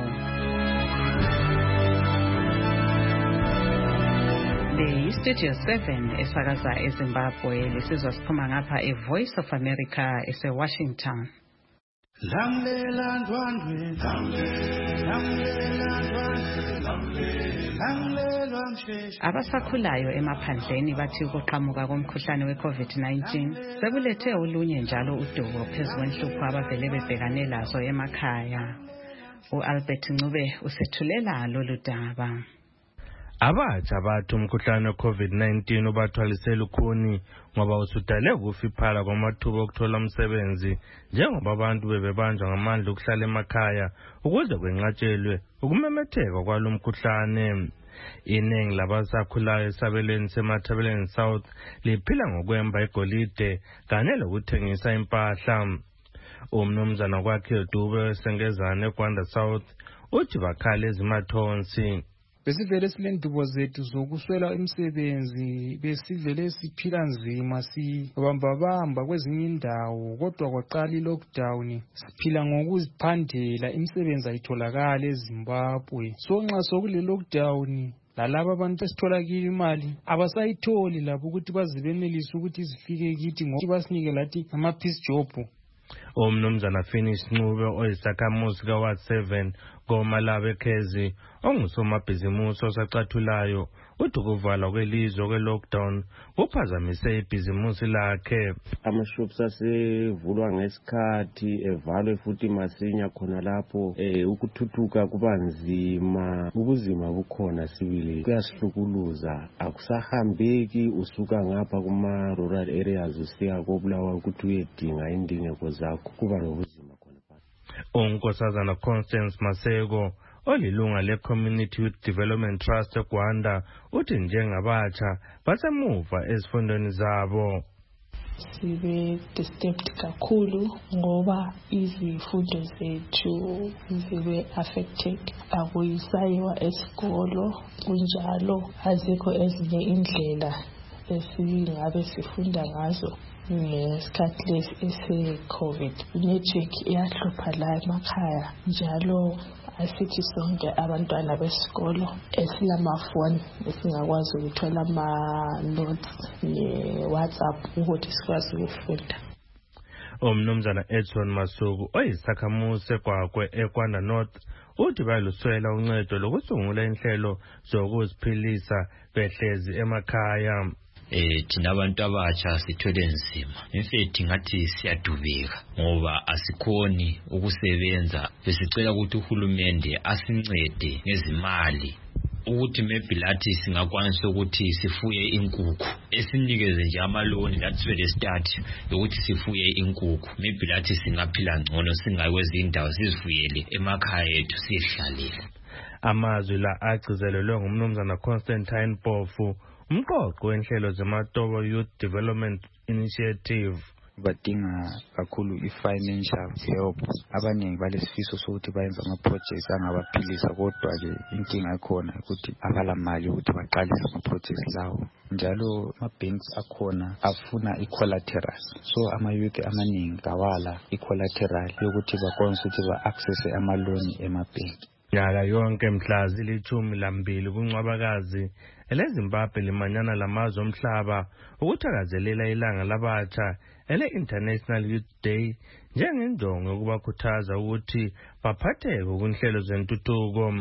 Le Studio seven esakaza eZimbabwe lesizwa siphuma ngapha eVoice of America ese-Washington. Lamlela ndwandwe, lamlela ndwandwe, lamlela msheshe. Abasakhulayo emaphandleni bathi ukuqhamuka komkhuhlane we-COVID nineteen sekulethe olunye njalo udubo phezu kwenhlupho abavele bebhekane lazo emakhaya. U-Albert Ncube usethulela lolu daba. Abatsha bathi umkhuhlane we-COVID nineteen ubathwalisela lukhuni ngoba usudale ukufiphala kwamathuba okuthola umsebenzi njengoba abantu bebebanjwa ngamandla okuhlala emakhaya ukuze kwenqatshelwe ukumemetheka kwalo mkhuhlane. Iningi labasakhulayo esabelweni seMatabeleland South liphila ngokwemba igolide kanye lokuthengisa impahla. Umnumzana kwakhe Dube Sengezane eGwanda South uthi bakhala ezimathonsi. Besivele silendubo zethu zokuswela imisebenzi, besivele siphila nzima sibambabamba kwezinye indawo, kodwa kwaqala i-lockdown siphila ngokuziphandela, imisebenzi ayitholakala eZimbabwe. So nxa sokule lockdown lalabo abantu esitholakile imali abasayitholi lapho ukuthi bazibenelise ukuthi zifike kithi ngoba basinike lathi ama peace job. Umnumzana Finish Ncube oyisakhamuzi kaWard seven koMalawi Khezi ongusomabhizimusi osacathulayo uthi ukuvalwa kwelizwe kwe-lockdown kuphazamise ibhizimusi lakhe. Amashops asevulwa ngesikhathi evalwe futhi masinya khona lapho eh ukuthuthuka kuba nzima, ubuzima bukhona sibili kuyasihlukuluza, akusahambeki usuka ngapha kuma rural areas usiya koBulawayo ukuthi uyedinga indingeko zakho, kuba nobuzima khona phakathi. uNkosazana Constance Maseko olilunga le-Community Youth Development Trust eGwanda uthi njengabatsha basemuva ezifundweni zabo. Sibe disturbed kakhulu ngoba izifundo zethu zibe affected, akuyisayiwa esikolo, kunjalo azikho ezinye indlela esingabe sifunda ngazo ngesikhathi lesi ese-COVID. Network iyahlupha la emakhaya, njalo asithi sonke abantwana besikolo esilamafoni esingakwazi ukuthola ama-notes ne-WhatsApp ukuthi sikwazi ukufunda. Umnumzana Edson Masuku oyisakhamuzi eGwagwe eGwanda North uthi baluswela uncedo lokusungula inhlelo zokuziphilisa behlezi emakhaya. Eh thina abantu abatsha sithwele nzima, mfethu ngathi siyadubeka ngoba asikhoni ukusebenza. Besicela ukuthi uhulumende asincede ngezimali ukuthi maybe lathi singakwanisa ukuthi sifuye inkukhu, esinikeze nje amaloni lathi sibe start ukuthi sifuye inkukhu, maybe lathi singaphila ngcono singakwezi indawo sizifuyele emakhaya ethu sihlalele. Amazwi la agcizelelwe ngumnumzana Constantine Pofu, umqoqo wenhlelo zeMatobo Youth Development Initiative. Badinga kakhulu i-financial help. Abaningi balesifiso sokuthi bayenza ama-projects angabaphilisa, kodwa ke inkinga ikhona ukuthi abala mali ukuthi baqalise ama-projects lawo. Njalo ama-banks akhona afuna i-collateral, so ama-youth amaningi kawala i-collateral yokuthi bakwanise ukuthi ba-accesse amaloni emabhenki. Nyaka yonke mhla zilithumi lambili kuNcwabakazi eleZimbabwe limanyana lamazwe omhlaba ukuthakazelela ilanga labatsha ele-International Youth Day njengenjongo yokubakhuthaza ukuthi baphatheke kunhlelo zentuthuko.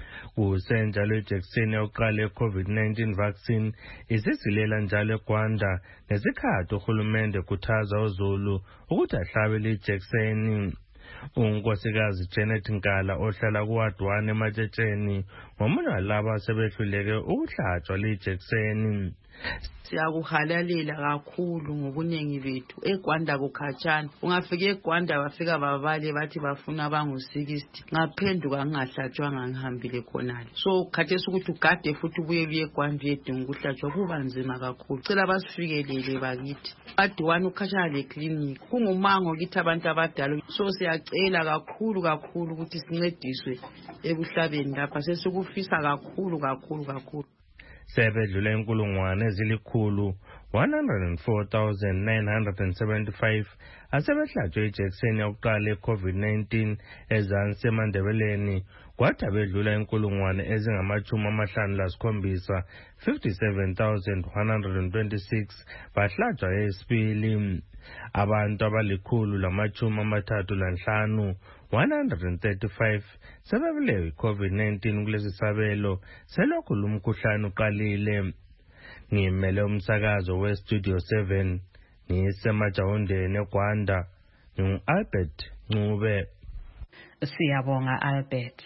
Kusenjalo ijekiseni yokuqala ye-COVID nineteen vaccine isisilela njalo eGwanda ngesikhathi uhulumende ekhuthaza uZulu ukuthi ahlabele ijekiseni. uNkosikazi Janet Nkala ohlala kuWard one eMatshetsheni ngomunye walabo asebehluleke ukuhlatshwa lijekiseni. Siyakuhalalela kakhulu ngobuningi bethu eGwanda kukhatshana. Ungafika eGwanda bafika babale bathi bafuna abangu sixty, ngaphenduka ngingahlatshwanga ngihambile khonale. So khathesi ukuthi ugade futhi ubuye buye eGwanda uyedinga ukuhlatshwa kuba nzima kakhulu. Cela basifikelele bakithi. Ward one ukhatshana leclinic kungumango kithi abantu abadala. So siyacela kakhulu kakhulu ukuthi sincediswe ebuhlabeni lapha, sesikufisa kakhulu kakhulu kakhulu. Sebedlule inkulungwane ezilikhulu one hundred four thousand nine hundred seventy-five asebehlatshwe ijekiseni yokuqala ye-COVID nineteen ezansi eMandebeleni, kwathi abedlula inkulungwane ezingamachumi amahlanu lasikhombisa fifty-seven thousand one hundred twenty-six bahlatshwa eyesibili. Abantu abalikhulu lamachumi amathathu lanhlanu one hundred thirty-five sebebulewe i-COVID nineteen kulesi sabelo selokhu lumkhuhlane uqalile. Ngimele umsakazo we-Studio seven ngisemajawundeni eGwanda, ngingu-Albert Ncube. Siyabonga Albert.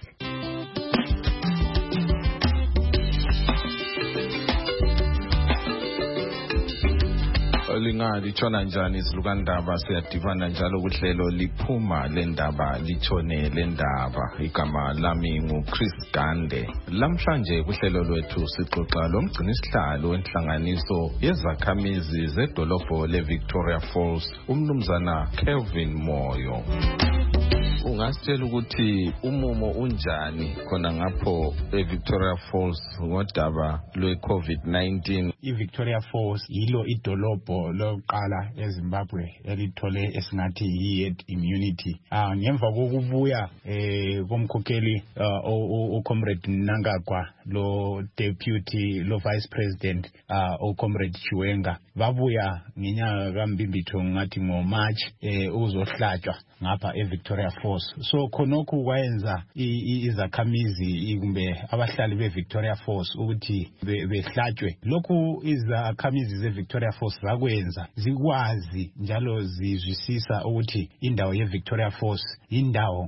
Lingatshona njani izilukandaba? Siyadibana njalo kuhlelo liphuma lendaba litshone lendaba. Igama lami nguChris Gande. Lamhlanje kuhlelo lwethu sixoxa lomgcinisihlalo wenhlanganiso yezakhamizi zedolobho leVictoria Falls, umnumzana Kelvin Moyo. Ungasitshela ukuthi umumo unjani khona ngapho eVictoria Falls ngodaba lwe-COVID nineteen? iVictoria Falls yilo idolobho lokuqala eZimbabwe elithole esingathi yi-herd immunity. Ah ngemva kokubuya eh komkhokheli uComrade Mnangagwa lo deputy lo vice president ah uComrade Chiwenga babuya ngenyanga kaMbimbitho ngathi ngo March eh uzohlatshwa ngapha eVictoria Falls. So khonokho kwayenza izakhamizi kumbe abahlali beVictoria Falls ukuthi behlatshwe. Lokhu izakhamizi zeVictoria Falls zakwenza zikwazi njalo zizwisisa ukuthi indawo yeVictoria Falls indawo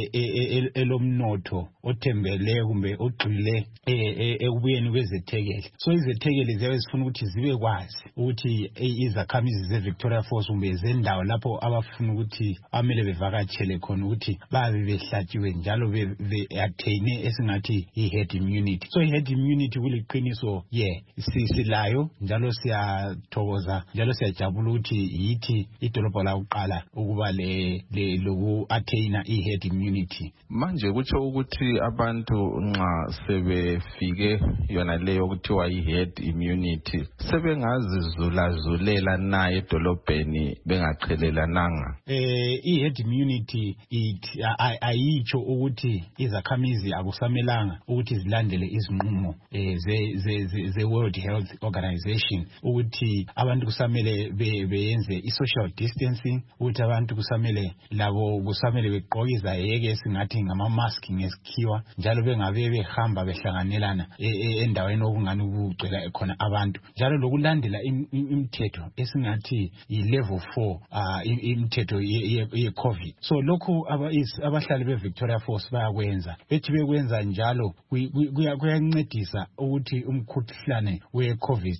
elomnotho othembele kumbe ogxile ekubuyeni kwezethekeli. So izethekeli ziyabe zifuna ukuthi zibe kwazi ukuthi izakhamizi zeVictoria Falls kumbe zendawo lapho abafuna ukuthi amele bevakatshele khona ukuthi babe behlatshiwe njalo be-attain esingathi i-herd immunity. So i-herd immunity kuliqiniso ye sisilayo njalo siyathokoza njalo siyajabula ukuthi yithi idolobho lakuqala ukuba le loku-attain i-herd immunity. Manje kutsho ukuthi abantu nxa sebefike yona leyo kuthiwa i-herd immunity sebengazizulazulela na edolobheni bengaqhelelananga. Eh i-herd immunity it ayitsho ukuthi izakhamizi akusamelanga ukuthi zilandele izinqumo ze ze World Health Organization ukuthi abantu kusamele beyenze i-social distancing, ukuthi abantu kusamele labo kusamele begqoke izayeke esingathi ngama-mask ngesikhiwa njalo bengabe behamba behlanganelana endaweni okungani ukugcwela khona abantu njalo lokulandela imithetho esingathi yi-level four imithetho ye-COVID. So lokhu abahlali beVictoria Falls bayakwenza bethi bekwenza njalo kuyancedisa ukuthi umkhuhlane we-COVID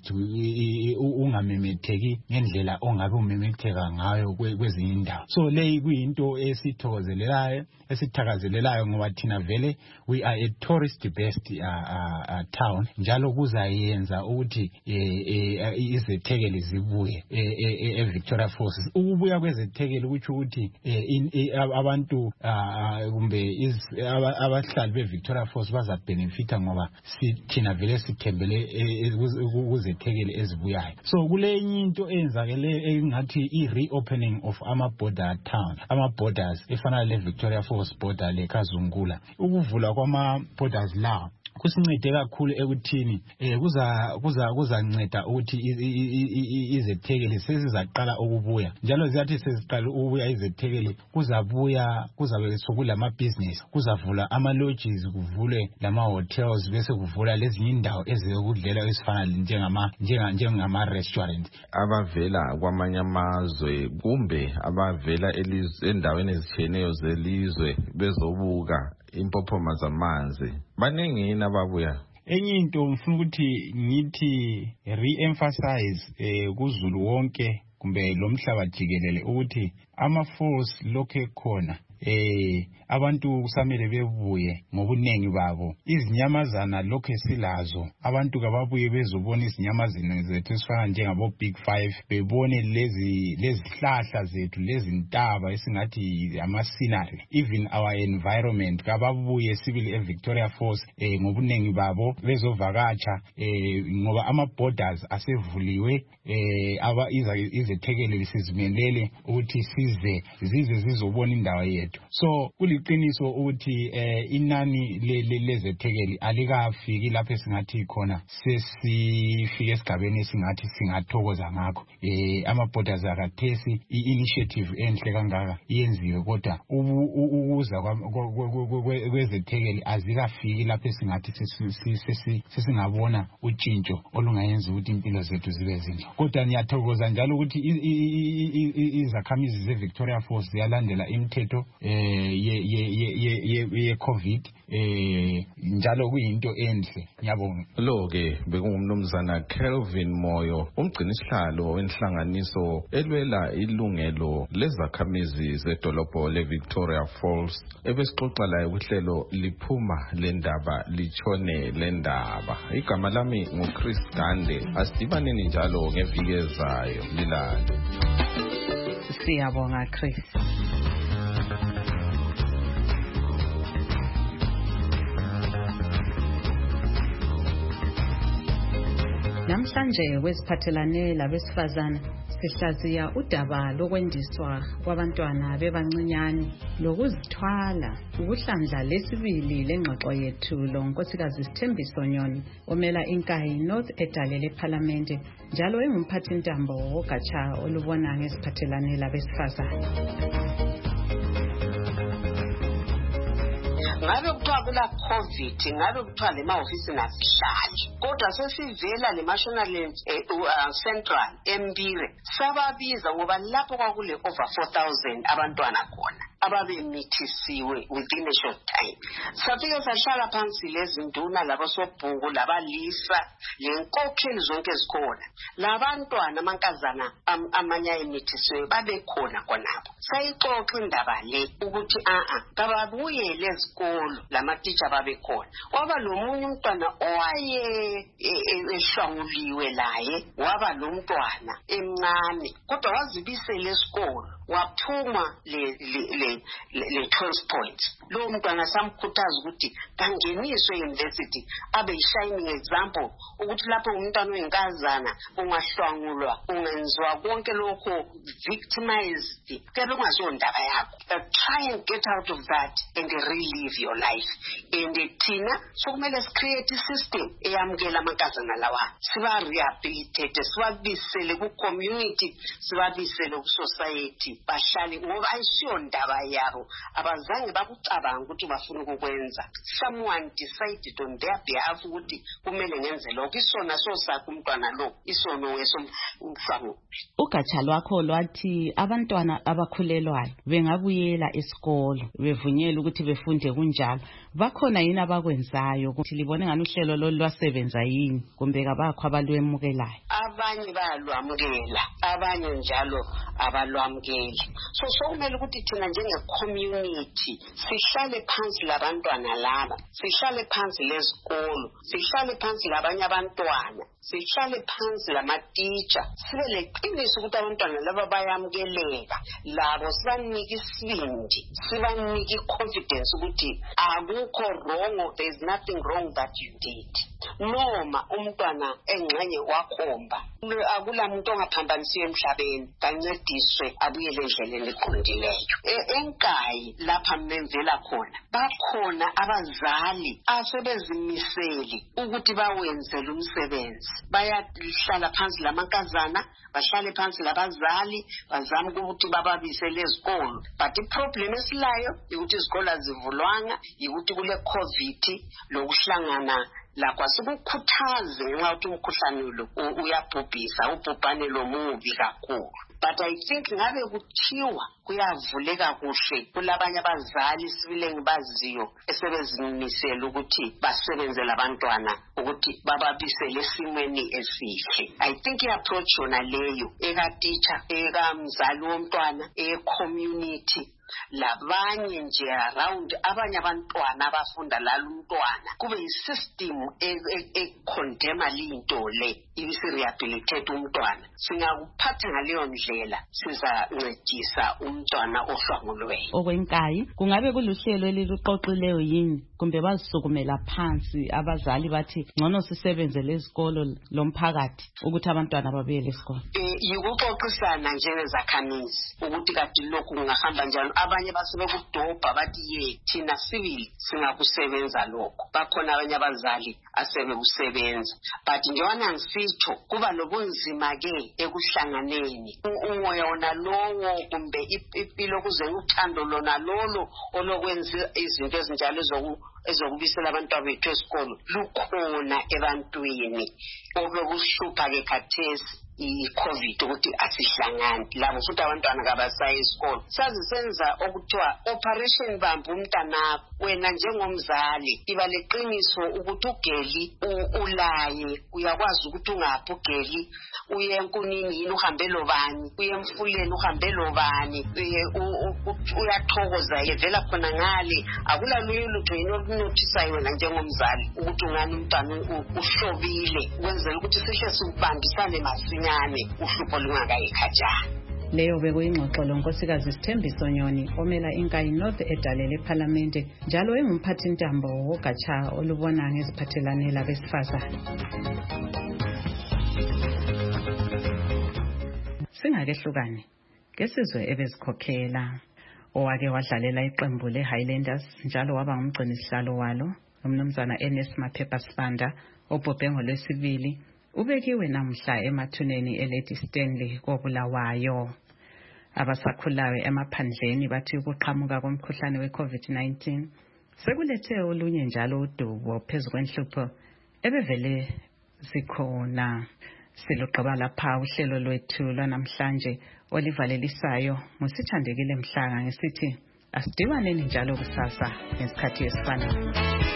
ungamemetheki ngendlela ongabe umemetheka ngayo kwezinye indawo. So leyi kuyinto esithokozelelayo esithakazelelayo ngoba thina vele we are a tourist based uh, uh, uh, town njalo kuzayenza ukuthi izethekeli zibuye eVictoria Falls. Ukubuya kwezethekeli kuthi ukuthi abantu kumbe abahlali beVictoria Falls bazabenefita ngoba thina vele sithembele kuzethekeli ezibuyayo. So kulenye into eyenzakele engathi i-reopening of ama-border town ama-borders efana le-Victoria Falls border leKazungula. Ukuvula kwama-borders lawo kusincede kakhulu ekuthini eh kuza kuza kuzanceda ukuthi izethekeli sezizaqala ukubuya njalo ziyathi seziqala ukubuya izethekeli kuzabuya kuzabe sokulama business kuzavula ama lodges kuvule lama hotels bese kuvula lezi indawo ezekudlela esifana njengama njengama restaurant. Abavela kwamanye amazwe kumbe abavela endaweni ezitshiyeneyo zelizwe bezobuka impophoma zamanzi baningi nababuya. Enye into mfuna ukuthi ngithi re-emphasize eh kuZulu wonke kumbe lo mhlaba jikelele ukuthi ama-falls lokho khona eh abantu kusamele bebuye ngobunengi babo. Izinyamazana lokho silazo abantu kababuye bezobona izinyamazana zethu esifana njengabo big five bebone lezi lezihlahla zethu lezi ntaba esingathi ama scenery even our environment kababuye sibili eVictoria Falls eh ngobunengi babo bezovakatsha eh ngoba ama borders asevuliwe eh aba izethekeli sizimelele ukuthi size zize zizobona indawo yethu. So kuliqiniso ukuthi eh inani lezethekeli alikafiki lapho singathi khona sesifike esigabeni esingathi singathokoza ngakho. Eh ama borders akathesi i-initiative enhle kangaka iyenziwe kodwa ukuza kwezethekeli azikafiki lapho singathi sesingabona utshintsho olungayenza ukuthi impilo zethu zibe zinhle. Kodwa ngiyathokoza njalo ukuthi izakhamizi zeVictoria Falls ziyalandela imithetho eh ye ye ye COVID eh njalo kuyinto enhle. Ngiyabonga. Lo ke bekungumnumzana Kelvin Moyo umgcinisihlalo wenhlanganiso elwela ilungelo lezakhamizi zedolobho leVictoria Falls ebesixoxa laye kuhlelo liphuma lendaba litshone lendaba. Igama lami nguChris Gande. Asidibaneni njalo ngeviki ezayo lilande. Siyabonga Chris. Namhlanje kwesiphathelane labesifazana sihlaziya udaba lokwendiswa kwabantwana bebancinyane lokuzithwala. Ukuhlandla lesibili lengxoxo yethu lo Nkosikazi Sithembiso Nyoni omela iNkayi North edale leParliament njalo engumphathi ntambo wogatsha olubona ngesiphathelane labesifazana. Ngabe kuthiwa kula COVID, ngabe kuthiwa le mahofisi nasihlali. Kodwa sesivela le National eh, uh, Central Empire sababiza ngoba lapho kwakule over four thousand abantwana khona ababemithisiwe within a short time. Safike sahlala phansi lezinduna labo sobhuku labalisa lenkokheli zonke ezikhona. Labantwana amankazana am, amanya emithisiwe babekhona khonapho. Sayixoxa indaba le ukuthi a a kababuyele ezikolo lamatitsha babekhona. Kwaba lomunye umntwana owaye eshwanguliwe laye waba lo mntwana emncane kodwa wazibisela esikolo waphuma le le le, le twelve points. Lo mntwana samkhuthaza ukuthi kangeniswe university abe shining example ukuthi lapho umntwana oyinkazana ungahlwangulwa ungenzwa konke lokho victimized kebe kungazondaba yakho. Try and get out of that and relive your life. And thina sokumele create a system eyamukela amankazana lawa siba rehabilitate sibabisele ku community sibabisele ku society bahlali ngoba ayisiyo ndaba yabo abazange bakucabanga ukuthi bafuna ukwenza. Someone decided on their behalf ukuthi kumele ngenze lokho isona sosakho umntwana lo isono wesomfango. Ugatsha lwakho lwathi abantwana abakhulelwayo bengabuyela esikolo bevunyela ukuthi befunde kunjalo. Bakhona yini abakwenzayo ukuthi libone ngani uhlelo lo lwasebenza yini kumbe kabakho abalwemukelayo? Abanye bayalwamukela abanye njalo abalwamukeli. So sokumele ukuthi thina njenge community sihlale phansi labantwana laba sihlale phansi lezikolo sihlale phansi labanye abantwana sihlale phansi lamatitsha sibe leqiniso ukuthi abantwana laba bayamukeleka labo sibanike isibindi sibanike confidence ukuthi akukho wrong, there is nothing wrong that you did. Noma umntwana engxenye wakhomba akula muntu ongaphambanisiwe emhlabeni kancediswe abuyele endleleni eqondileyo. eNkayi lapha memvela khona bakhona abazali asebezimisele ukuthi bawenze lo msebenzi. Bayahlala phansi lamankazana bahlale phansi labazali bazama ukuthi bababisele ezikolo. But iproblem esilayo ukuthi izikolo azivulwanga ukuthi kule COVID lokuhlangana lakwa sikukhuthaze ngenxa ukuthi umkhuhlane lo uyabhubhisa ubhubhane lo mubi kakhulu. But I think ngabe kuthiwa kuyavuleka kuhle kulabanye abazali sibile ngibaziyo esebezimisela ukuthi basebenzele abantwana ukuthi bababisele esimweni esihle. I think i-approach yona leyo eka-teacher eka-mzali womntwana e-community labanye nje around abanye abantwana abafunda lalo umntwana kube yisystem e-condemna linto le ibisi-rehabilitate umntwana. Singakuphatha ngaleyo ndlela sizancedisa umntwana ohlwangulweyo. Okwenkayi kungabe kuluhlelo eliluqoqileyo yini kumbe bazisukumela phansi abazali bathi ngcono sisebenze lezikolo lomphakathi ukuthi abantwana babuyele esikolo? Eh yikuxoxisana njengezakhamizi ukuthi kade lokhu kungahamba njalo. Abanye basebe kudobha bathi ye thina civil singakusebenza lokho. Bakhona abanye abazali asebe kusebenza. But njengoba ngisitsho kuba lobunzima ke ekuhlanganeni. Umoya wona lowo kumbe impilo kuze uthando lona lolo olokwenza izinto ezinjalo ezoku ezokubisela abantwana bethu esikolo lukhona ebantwini obekuhlupha ke khathesi i-COVID ukuthi asihlangani labo futhi abantwana kabasayi esikolo. Sazisenza okuthiwa operation bamba umntanakho wena njengomzali iba leqiniso ukuthi ugeli ulaye uyakwazi ukuthi ungaphi ugeli uye enkunini yini uhambe lobani uye emfuleni uhambe lobani uyathokoza yevela khona ngale akula lutho yini olunothisayo wena njengomzali ukuthi ungani umntwana uhlobile kwenzela ukuthi sihle sikubambisane masinyane uhlupho lungakayikhatshana. Leyo bekuyingxoxo lo Nkosikazi Sithembiso Nyoni omela iNkayi North edale leParliament njalo engumphathi ntambo wogatsha olubona ngeziphathelane labesifazane. ake hlukane ngesizwe ebezikhokhela. Owake wadlalela iqembu le-Highlanders njalo waba ngumgcini sihlalo walo umnumzana Ernest Maphepha Sibanda obhobhengo lwesibili ubekiwe namhla emathuneni eLady Stanley koBulawayo. Abasakhulayo emaphandleni bathi ukuqhamuka komkhuhlane we-COVID nineteen sekulethe olunye njalo udubo phezu kwenhlupho ebevele zikhona. Siluqaba lapha uhlelo lwethu lwanamhlanje olivalelisayo ngusithandekile Mhlanga ngesithi asidibaneni njalo kusasa ngesikhathi esifanayo.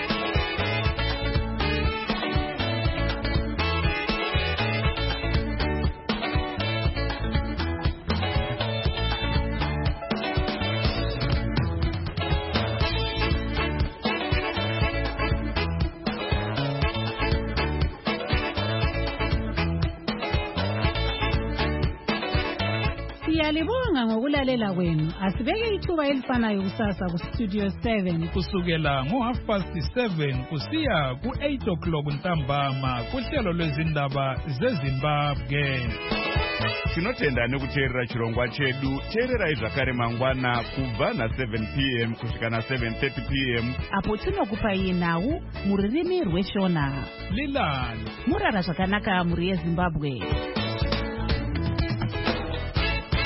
Siyalibonga ngokulalela kwenu. Asibeke ithuba elifanayo kusasa ku Studio seven kusukela ngo half past seven kusiya ku eight o'clock ntambama kuhlelo lwezindaba zeZimbabwe. Tinotenda nekuteerera chirongwa chedu. Teererai zvakare mangwana kubva na seven p m kusvika na seven thirty p m apo tinokupai nhau muririmi rweshona. Lilani murara zvakanaka muri yeZimbabwe.